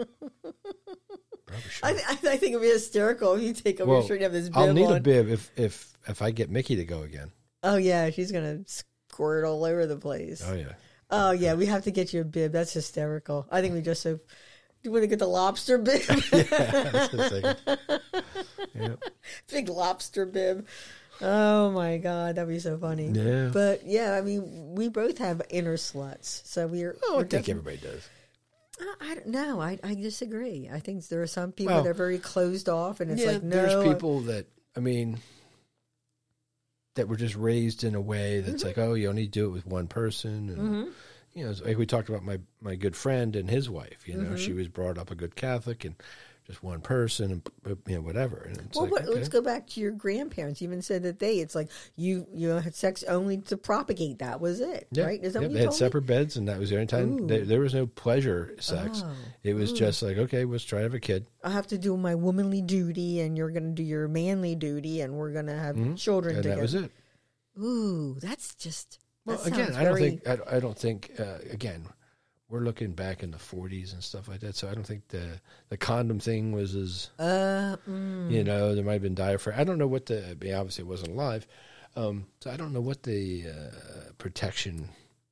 I think it'd be hysterical if you take off your shirt and have this bib on. I'll need a bib if I get Mickey to go again. Oh, yeah. She's going to squirt all over the place. Oh, yeah. Oh, yeah. We have to get you a bib. That's hysterical. I think we just so... Do you want to get the lobster bib? Yeah, that's the thing. Yep. Big lobster bib. Oh, my God. That'd be so funny. Yeah. But, yeah, I mean, we both have inner sluts. So we're... I think everybody does. I don't know. I disagree. I think there are some people that are very closed off, and it's like, no. There's people that, that were just raised in a way that's like, oh, you only do it with one person. And, like we talked about my good friend and his wife. She was brought up a good Catholic and just one person and, whatever. And it's let's go back to your grandparents. You even said that it's like you had sex only to propagate. That was it, right? Is that what you they had told separate me? beds, and that was the only time. There was no pleasure sex. It was just like, okay, let's try to have a kid. I have to do my womanly duty, and you're going to do your manly duty, and we're going to have children and together. That was it. Ooh, that's just... Well, again, I don't think. Again, we're looking back in the 40s and stuff like that, so I don't think the condom thing was as there might have been diaphragm. I don't know what obviously it wasn't live, so I don't know what the protection.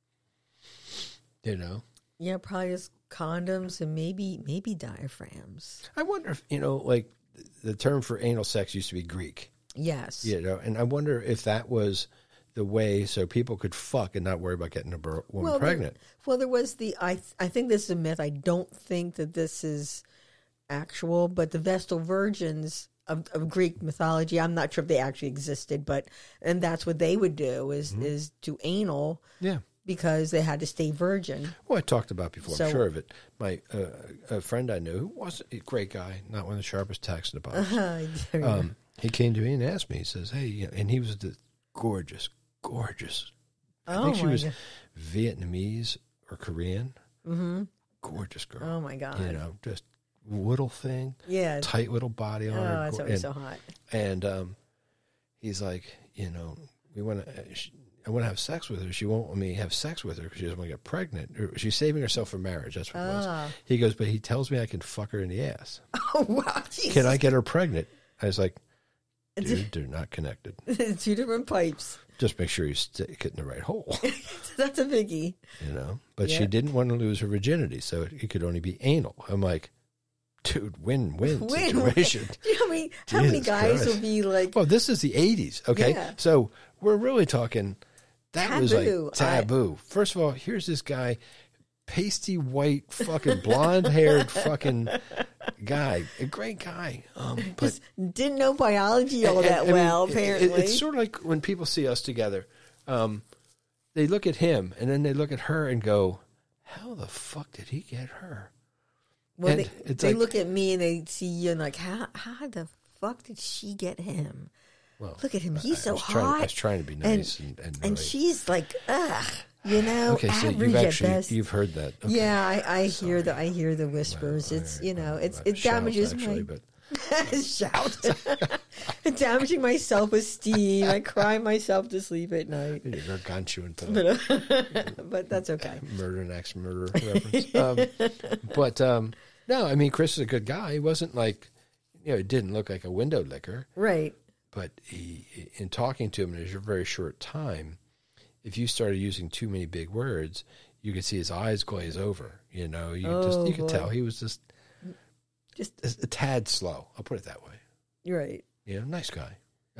Yeah, probably just condoms and maybe diaphragms. I wonder if like the term for anal sex used to be Greek. Yes. And I wonder if that was the way so people could fuck and not worry about getting a woman pregnant. There was I think this is a myth. I don't think that this is actual, but the Vestal Virgins of Greek mythology, I'm not sure if they actually existed, and that's what they would do is do anal. Yeah. Because they had to stay virgin. Well, I talked about before, I'm sure of it. My a friend I knew, who was a great guy, not one of the sharpest tacks in the box. He came to me and asked me, he says, hey, and he was the gorgeous, gorgeous. I Oh think she my was God. Vietnamese or Korean. Mm-hmm. Gorgeous girl. Oh my God. You know, just little thing. Yeah. Tight little body on Oh, her. that's always so hot. And he's like, you know, I want to have sex with her. She won't let me have sex with her because she doesn't want to get pregnant. Or she's saving herself for marriage. That's what it was. He goes, but he tells me I can fuck her in the ass. Oh, wow. Jesus. Can I get her pregnant? I was like, dude, they're not connected. Two different pipes. Just make sure you stick it in the right hole. That's a biggie. You know? But Yeah. she didn't want to lose her virginity, so it could only be anal. I'm like, dude, win-win situation. You know how many Jesus guys Christ. will be like, Well, this is the 80s, okay? Yeah. So we're really talking, that was Taboo. like taboo. First of all, here's this guy, pasty white, fucking blonde-haired fucking guy. A great guy. But just didn't know biology all that I mean, well, apparently. It's sort of like when people see us together, they look at him, and then they look at her and go, how the fuck did he get her? Well, And it's they like- look at me and they see you and like, how the fuck did she get him? Well, Look at him. He's so I hot. was trying to be nice and and really- she's like, ugh, you know, Okay, so average at best. you've heard that. Okay. Yeah, I hear the whispers. Well, it's I- you know, I- it I damages shout, actually, my but shout. Damaging my self esteem. I cry myself to sleep at night. you're gargantuan to But that's okay. murder and axe murder reference. No, I mean Chris is a good guy. He wasn't like, you know, he didn't look like a window licker. Right. But he, in talking to him in a very short time, if you started using too many big words, you could see his eyes glaze over. You know, you could tell he was just a tad slow. I'll put it that way. You're right. You know, nice guy.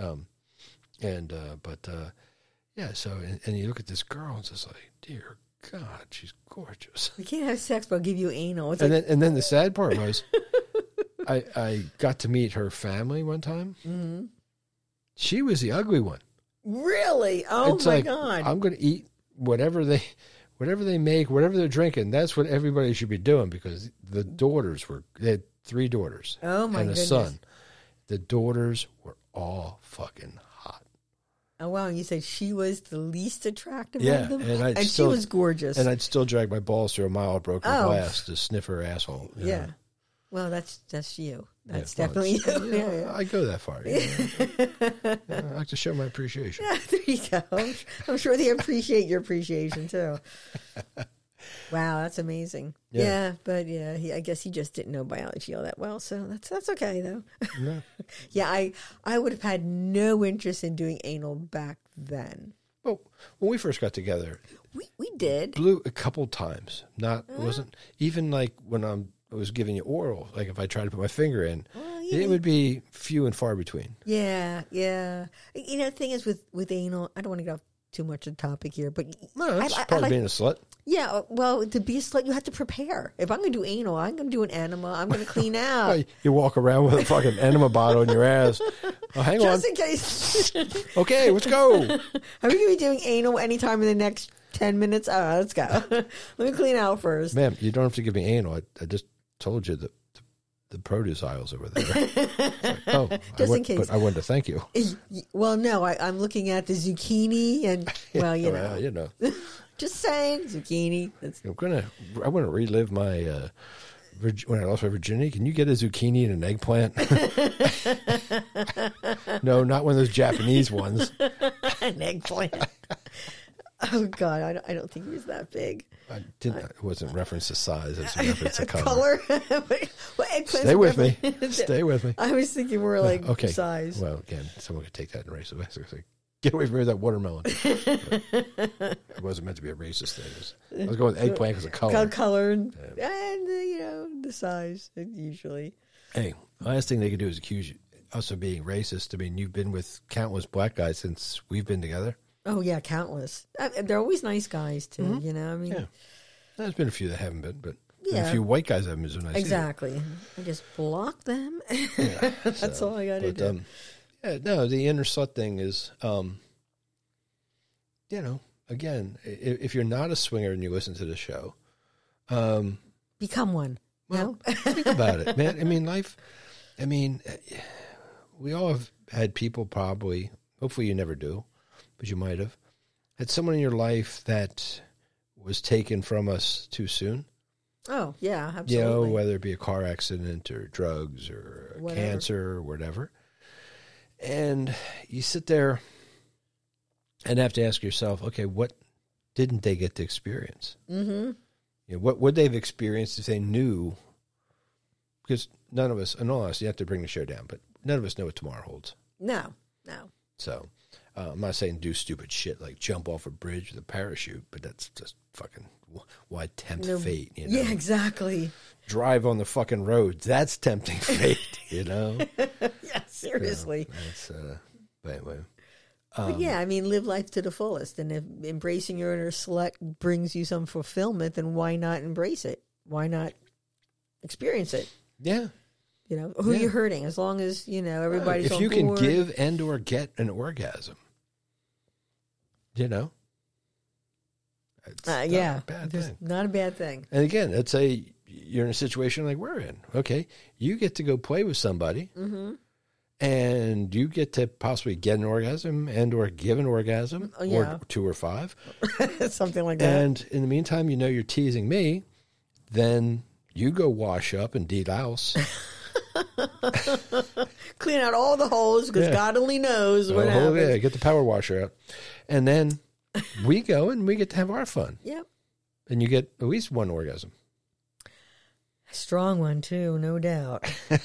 Yeah. So and you look at this girl and it's just like, dear God, she's gorgeous. We can't have sex, but I'll give you anal. It's And like, then the sad part was, I got to meet her family one time. mm-hmm. She was the ugly one. Really? Oh It's my like, God. I'm going to eat whatever they make, whatever they're drinking. That's what everybody should be doing because the daughters they had 3 daughters. Oh, my and a goodness. son. The daughters were all fucking hot. Oh wow! You said she was the least attractive Yeah, of them, and she was gorgeous. And I'd still drag my balls through a mile of broken Oh. glass to sniff her asshole. you yeah. know? Well, that's you. That's Yeah, well, definitely you. it's- Yeah. I go that far. You know? I like to show my appreciation. There you go. I'm sure they appreciate your appreciation too. Wow, that's amazing. Yeah. Yeah, but yeah, I guess he just didn't know biology all that well, so that's okay though. No. Yeah, I would have had no interest in doing anal back then. Well, when we first got together, We did. blew a couple times. It wasn't even like when I was giving you oral. Like if I tried to put my finger in, Well, yeah. it would be few and far between. Yeah, yeah. You know, the thing is with anal, I don't want to get off too much of the topic here, but No, that's I part of like- being a slut. Yeah, well, to be a slut, you have to prepare. If I'm going to do anal, I'm going to do an enema. I'm going to clean out. Well, you walk around with a fucking enema bottle in your ass. Oh, hang Just on. in case. Okay, let's go. Are we going to be doing anal anytime in the next 10 minutes? All right, let's go. Let me clean out first. Ma'am, you don't have to give me anal. I just told you that the produce aisle's over there. It's like, oh, Just in case. But I wanted to thank you. Well, no, I'm looking at the zucchini and, well, you know. Well, you know. Just saying, zucchini. That's, I want to relive my when I lost my virginity. Can you get a zucchini and an eggplant? No, not one of those Japanese ones. an eggplant. Oh, God, I don't think he was that big. It wasn't reference to size. It was a reference to color. Well, eggplants Stay are with me. different. Stay with me. I was thinking more like Okay. size. Well, again, someone could take that and erase it. Like, get away from me with that watermelon. It wasn't meant to be a racist thing. I was going with eggplant because of color. Color and you know, the size usually. Hey, last thing they could do is accuse us of being racist. I mean, you've been with countless black guys since we've been together. Oh yeah, countless. They're always nice guys too. Mm-hmm. You know, I mean, Yeah. There's been a few that haven't been, but Yeah. a few white guys haven't been so nice. exactly. I just block them. Either. Yeah, That's all I got to do. Yeah, no, the inner slut thing is, you know, again, if you're not a swinger and you listen to the show, Become one. well, No? think about it, man. I mean, life. I mean, we all have had people probably. Hopefully, you never do, but you might have had someone in your life that was taken from us too soon? Oh, yeah, absolutely. You know, whether it be a car accident or drugs or Whatever. cancer or whatever. And you sit there and have to ask yourself, okay, what didn't they get to experience? Mm-hmm. You know, what would they have experienced if they knew? Because none of us, in all honesty, you have to bring the show down, but none of us know what tomorrow holds. No. So I'm not saying do stupid shit like jump off a bridge with a parachute, but that's just fucking, why tempt fate? You know? Yeah, exactly. Drive on the fucking roads. That's tempting fate, you know? Yeah, seriously. But anyway. But yeah, I mean, live life to the fullest. And if embracing your inner slut brings you some fulfillment, then why not embrace it? Why not experience it? Yeah. You know, who are you hurting? As long as, you know, everybody's if on you board. can give and or get an orgasm, you know, it's not a bad thing. Not a bad thing. And again, let's say you're in a situation like we're in. Okay, you get to go play with somebody, and you get to possibly get an orgasm and or give an orgasm, or 2 or 5. Something like that. And in the meantime, you know you're teasing me, then you go wash up and de-louse. Clean out all the holes because God only knows what happens. Yeah, get the power washer out. And then we go and we get to have our fun. Yep. And you get at least one orgasm. Strong one, too, no doubt.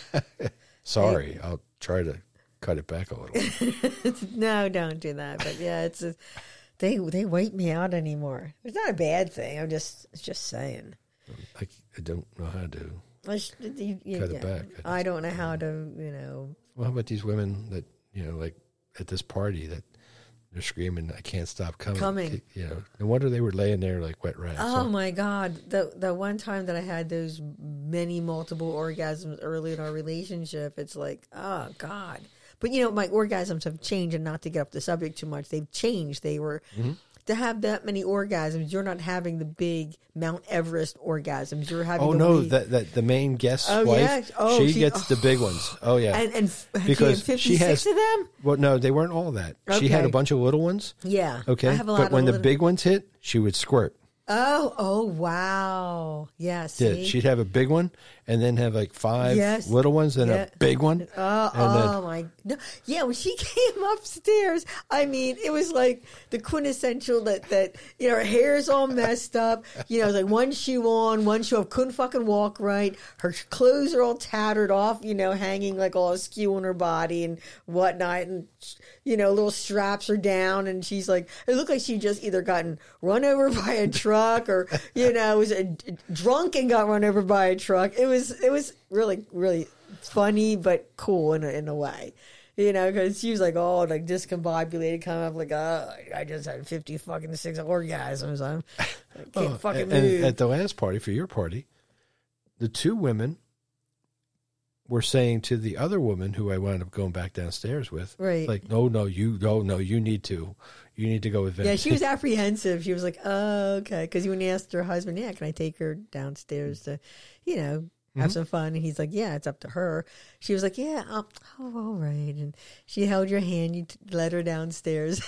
Sorry, I'll try to cut it back a little. No, don't do that. But yeah, they wipe me out anymore. It's not a bad thing. It's just saying. I don't know how to cut it back. I don't know how to, you know. Well, how about these women that, you know, like at this party that they're screaming, I can't stop coming. You know, no wonder they were laying there like wet rats. Oh, my God. The one time that I had those multiple orgasms early in our relationship, it's like, oh, God. But, you know, my orgasms have changed, and not to get off the subject too much, they've changed. They were... To have that many orgasms, you're not having the big Mount Everest orgasms. You're having the main guest's wife. Yeah. She gets the big ones. Oh yeah, and because she has 56 of them. Well, no, they weren't all that. Okay. She had a bunch of little ones. Yeah. Okay. I have a lot but when the big ones hit, she would squirt. Oh, wow. Yeah, see? She'd have a big one and then have like 5 little ones and a big one. My. No, yeah, when she came upstairs, I mean, it was like the quintessential that you know, her hair's all messed up. You know, it was like one shoe on, one shoe off, couldn't fucking walk right. Her clothes are all tattered off, you know, hanging like all askew on her body and whatnot. And, you know, little straps are down. And she's like, it looked like she just either gotten run over by a truck or, you know, was drunk and got run over by a truck. It was really, really funny, but cool in a way. You know, because she was like, oh, like discombobulated, kind of like, I just had 56 orgasms. I can't fucking move. And at the last party, for your party, the 2 women were saying to the other woman who I wound up going back downstairs with, right? Like, no, you need to go with Vince. Yeah, she was apprehensive. She was like, oh, okay. Because when you asked her husband, yeah, can I take her downstairs to, you know, have some fun? And he's like, yeah, it's up to her. She was like, yeah, oh, all right. And she held your hand. You led her downstairs.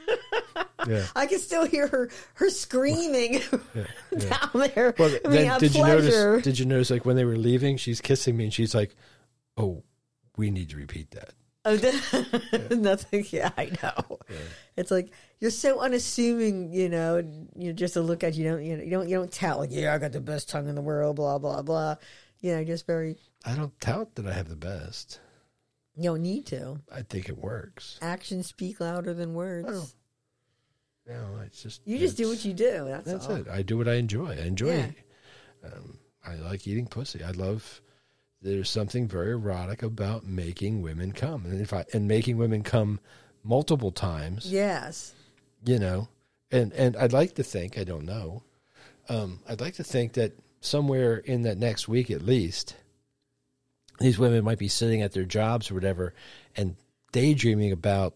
Yeah. I can still hear her screaming down there. Well, then did you notice like when they were leaving, she's kissing me and she's like, oh, we need to repeat that. Oh, nothing. Yeah, I know. Yeah. It's like you're so unassuming, you know. You just a look at you don't tell. Like, yeah, I got the best tongue in the world. Blah blah blah. You know, just very. I don't tout that I have the best. You don't need to. I think it works. Actions speak louder than words. Oh. No, it's just you just do what you do. That's all. It. I do what I enjoy. I enjoy it. I like eating pussy. There's something very erotic about making women come, and making women come multiple times. Yes, you know, and I'd like to think, I don't know, I'd like to think that somewhere in that next week at least, these women might be sitting at their jobs or whatever, and daydreaming about.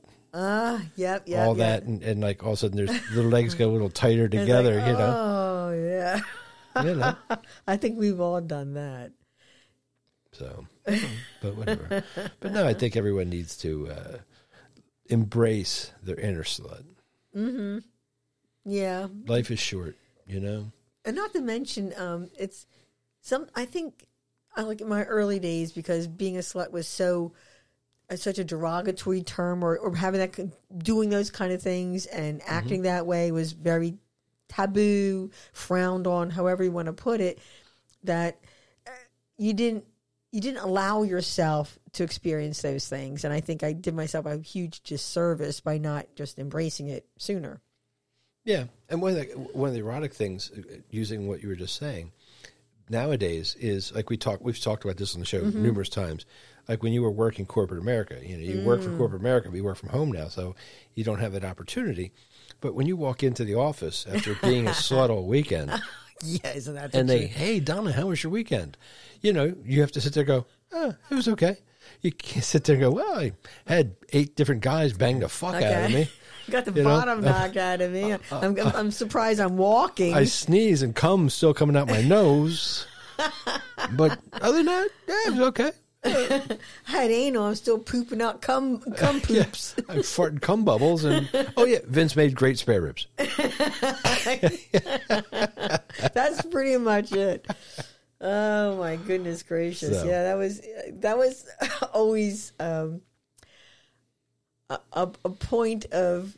All that, and like all of a sudden their legs get a little tighter together, like, you know. Oh yeah, you know. I think we've all done that. So, but whatever. But no, I think everyone needs to embrace their inner slut. Mm-hmm. Yeah. Life is short, you know? And not to mention, it's I think I like in my early days because being a slut was such a derogatory term, or having that, doing those kind of things and acting that way was very taboo, frowned on, however you want to put it, that you didn't allow yourself to experience those things. And I think I did myself a huge disservice by not just embracing it sooner. Yeah. And one of the erotic things, using what you were just saying, nowadays is like we've talked about this on the show numerous times. Like when you were working corporate America, you work for corporate America, but you work from home now, so you don't have that opportunity. But when you walk into the office after being a slut all weekend, isn't that and hey, Donna, how was your weekend? You have to sit there and go, oh, it was okay. You can't sit there and go, well, I had 8 different guys bang the fuck out of me. Got the bottom knocked out of me. I'm surprised I'm walking. I sneeze and cum's still coming out my nose. But other than that, yeah, it was okay. I had anal. I'm still pooping out cum poops. Yeah, I farted cum bubbles. And Vince made great spare ribs. That's pretty much it. Oh my goodness gracious! So. Yeah, that was always a point of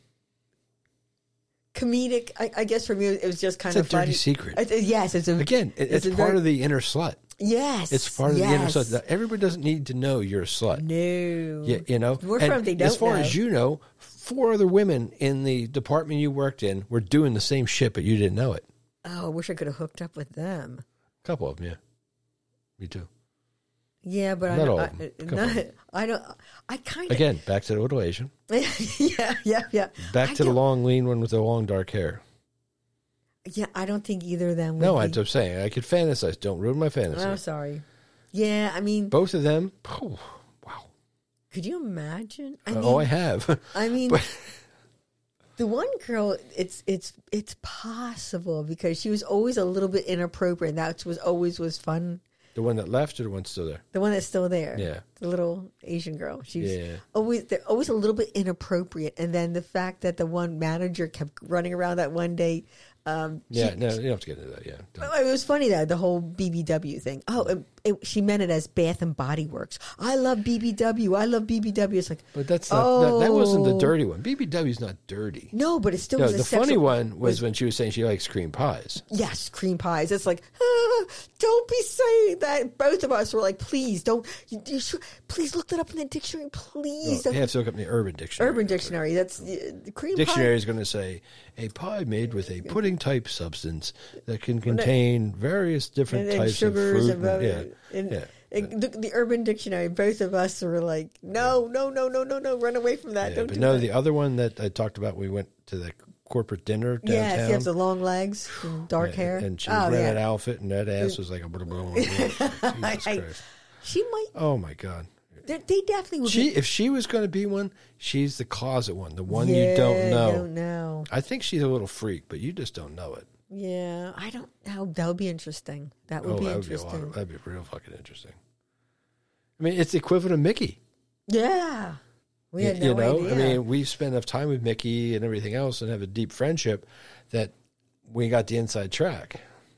comedic. I guess for me, it was just kind of a dirty secret. Yes, it's part of the inner slut. Yes, it's part of the inner slut. Everybody doesn't need to know you're a slut. No, yeah, More from they don't. As far as you know, 4 other women in the department you worked in were doing the same shit, but you didn't know it. Oh, I wish I could have hooked up with them. A couple of them, yeah. Me too. Yeah, but not all of them. I don't. I kind of again back to the little Asian. yeah. Back to the long, lean one with the long, dark hair. Yeah, I don't think either of them. No, I'm saying I could fantasize. Don't ruin my fantasy. I'm sorry. Yeah, I mean, both of them. Oh, wow. Could you imagine? I have. I mean, the one girl, it's possible because she was always a little bit inappropriate. And that was fun. The one that left, or the one still there? The one that's still there. Yeah, the little Asian girl. They're always a little bit inappropriate. And then the fact that the one manager kept running around that one day. No, you don't have to get into that. Yeah, it was funny that the whole BBW thing. Oh, she meant it as Bath and Body Works. I love BBW. I love BBW. It's like, but that's not, that wasn't the dirty one. BBW's not dirty. No, but it still was. The funny one was when she was saying she likes cream pies. Yes, cream pies. It's like, don't be saying that. Both of us were like, please don't. Please look that up in the dictionary, please. You have to look up in the Urban Dictionary. Urban Dictionary. That's the cream dictionary pie. is going to say a pie made with a pudding type substance that can contain various different types sugars of fruit. The Urban Dictionary, both of us were like, no, run away from that. Don't do that. The other one that I talked about, we went to the corporate dinner downtown. Yes, he has the long legs and dark hair. And she was wearing that outfit, and that ass was like a blah, blah, blah, blah. Jesus Christ. She might. Oh, my God. They definitely would. If she was going to be one, she's the closet one, the one you don't know. Don't know. I think she's a little freak, but you just don't know it. Yeah, I don't. That would be interesting. That would be interesting. That'd be real fucking interesting. I mean, it's the equivalent of Mickey. Yeah, we had no idea. I mean, we spent enough time with Mickey and everything else, and have a deep friendship that we got the inside track.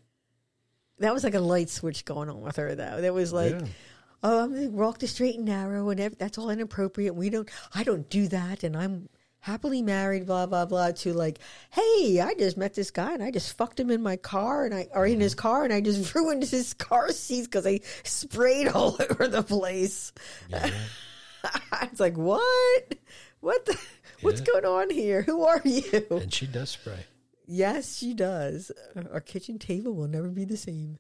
That was like a light switch going on with her, though. There was like. Yeah. Oh, I'm going to walk the straight and narrow, and that's all inappropriate. I don't do that, and I'm happily married, blah, blah, blah, to like, hey, I just met this guy, and I just fucked him in my car, or in his car, and I just ruined his car seats because I sprayed all over the place. Yeah. It's like, what? What's going on here? Who are you? And she does spray. Yes, she does. Our kitchen table will never be the same.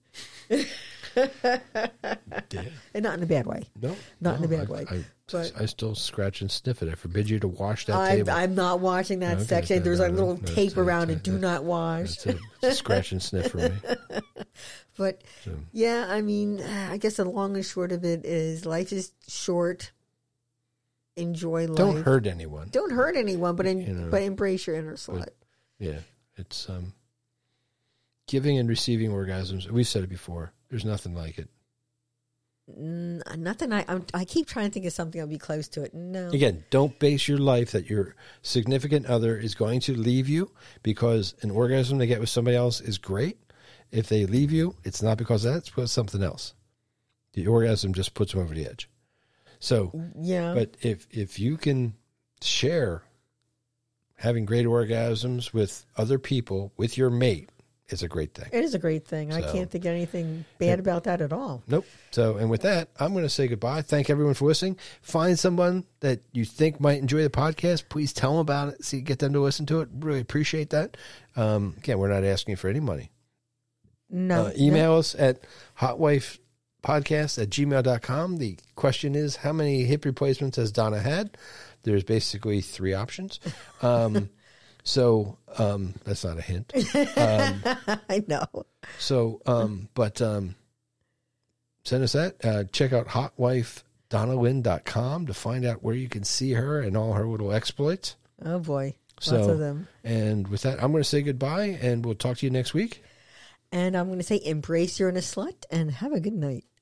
And not in a bad way. No. Not in a bad way. I still scratch and sniff it. I forbid you to wash that table. I'm not washing that section. There's a little tape around it. Do not wash. It's a scratch and sniff for me. But, yeah, I mean, I guess the long and short of it is life is short. Enjoy life. Don't hurt anyone. Don't hurt anyone, but embrace your inner slut. Yeah. It's giving and receiving orgasms. We've said it before. There's nothing like it. Nothing. I keep trying to think of something that'll be close to it. No. Again, don't base your life that your significant other is going to leave you, because an orgasm they get with somebody else is great. If they leave you, it's not because of that, it's because of something else. The orgasm just puts them over the edge. So, yeah. But if you can share having great orgasms with other people, with your mate, it's a great thing. It is a great thing. I can't think of anything bad about that at all. Nope. So, and with that, I'm going to say goodbye. Thank everyone for listening. Find someone that you think might enjoy the podcast. Please tell them about it. See, get them to listen to it. Really appreciate that. Again, we're not asking for any money. No. Email us at hotwifepodcast@gmail.com. The question is, how many hip replacements has Donna had? There's basically 3 options. So that's not a hint. I know. So, send us that. Check out hotwifedonnalynn.com to find out where you can see her and all her little exploits. Oh, boy. Lots of them. And with that, I'm going to say goodbye, and we'll talk to you next week. And I'm going to say embrace your inner slut and have a good night.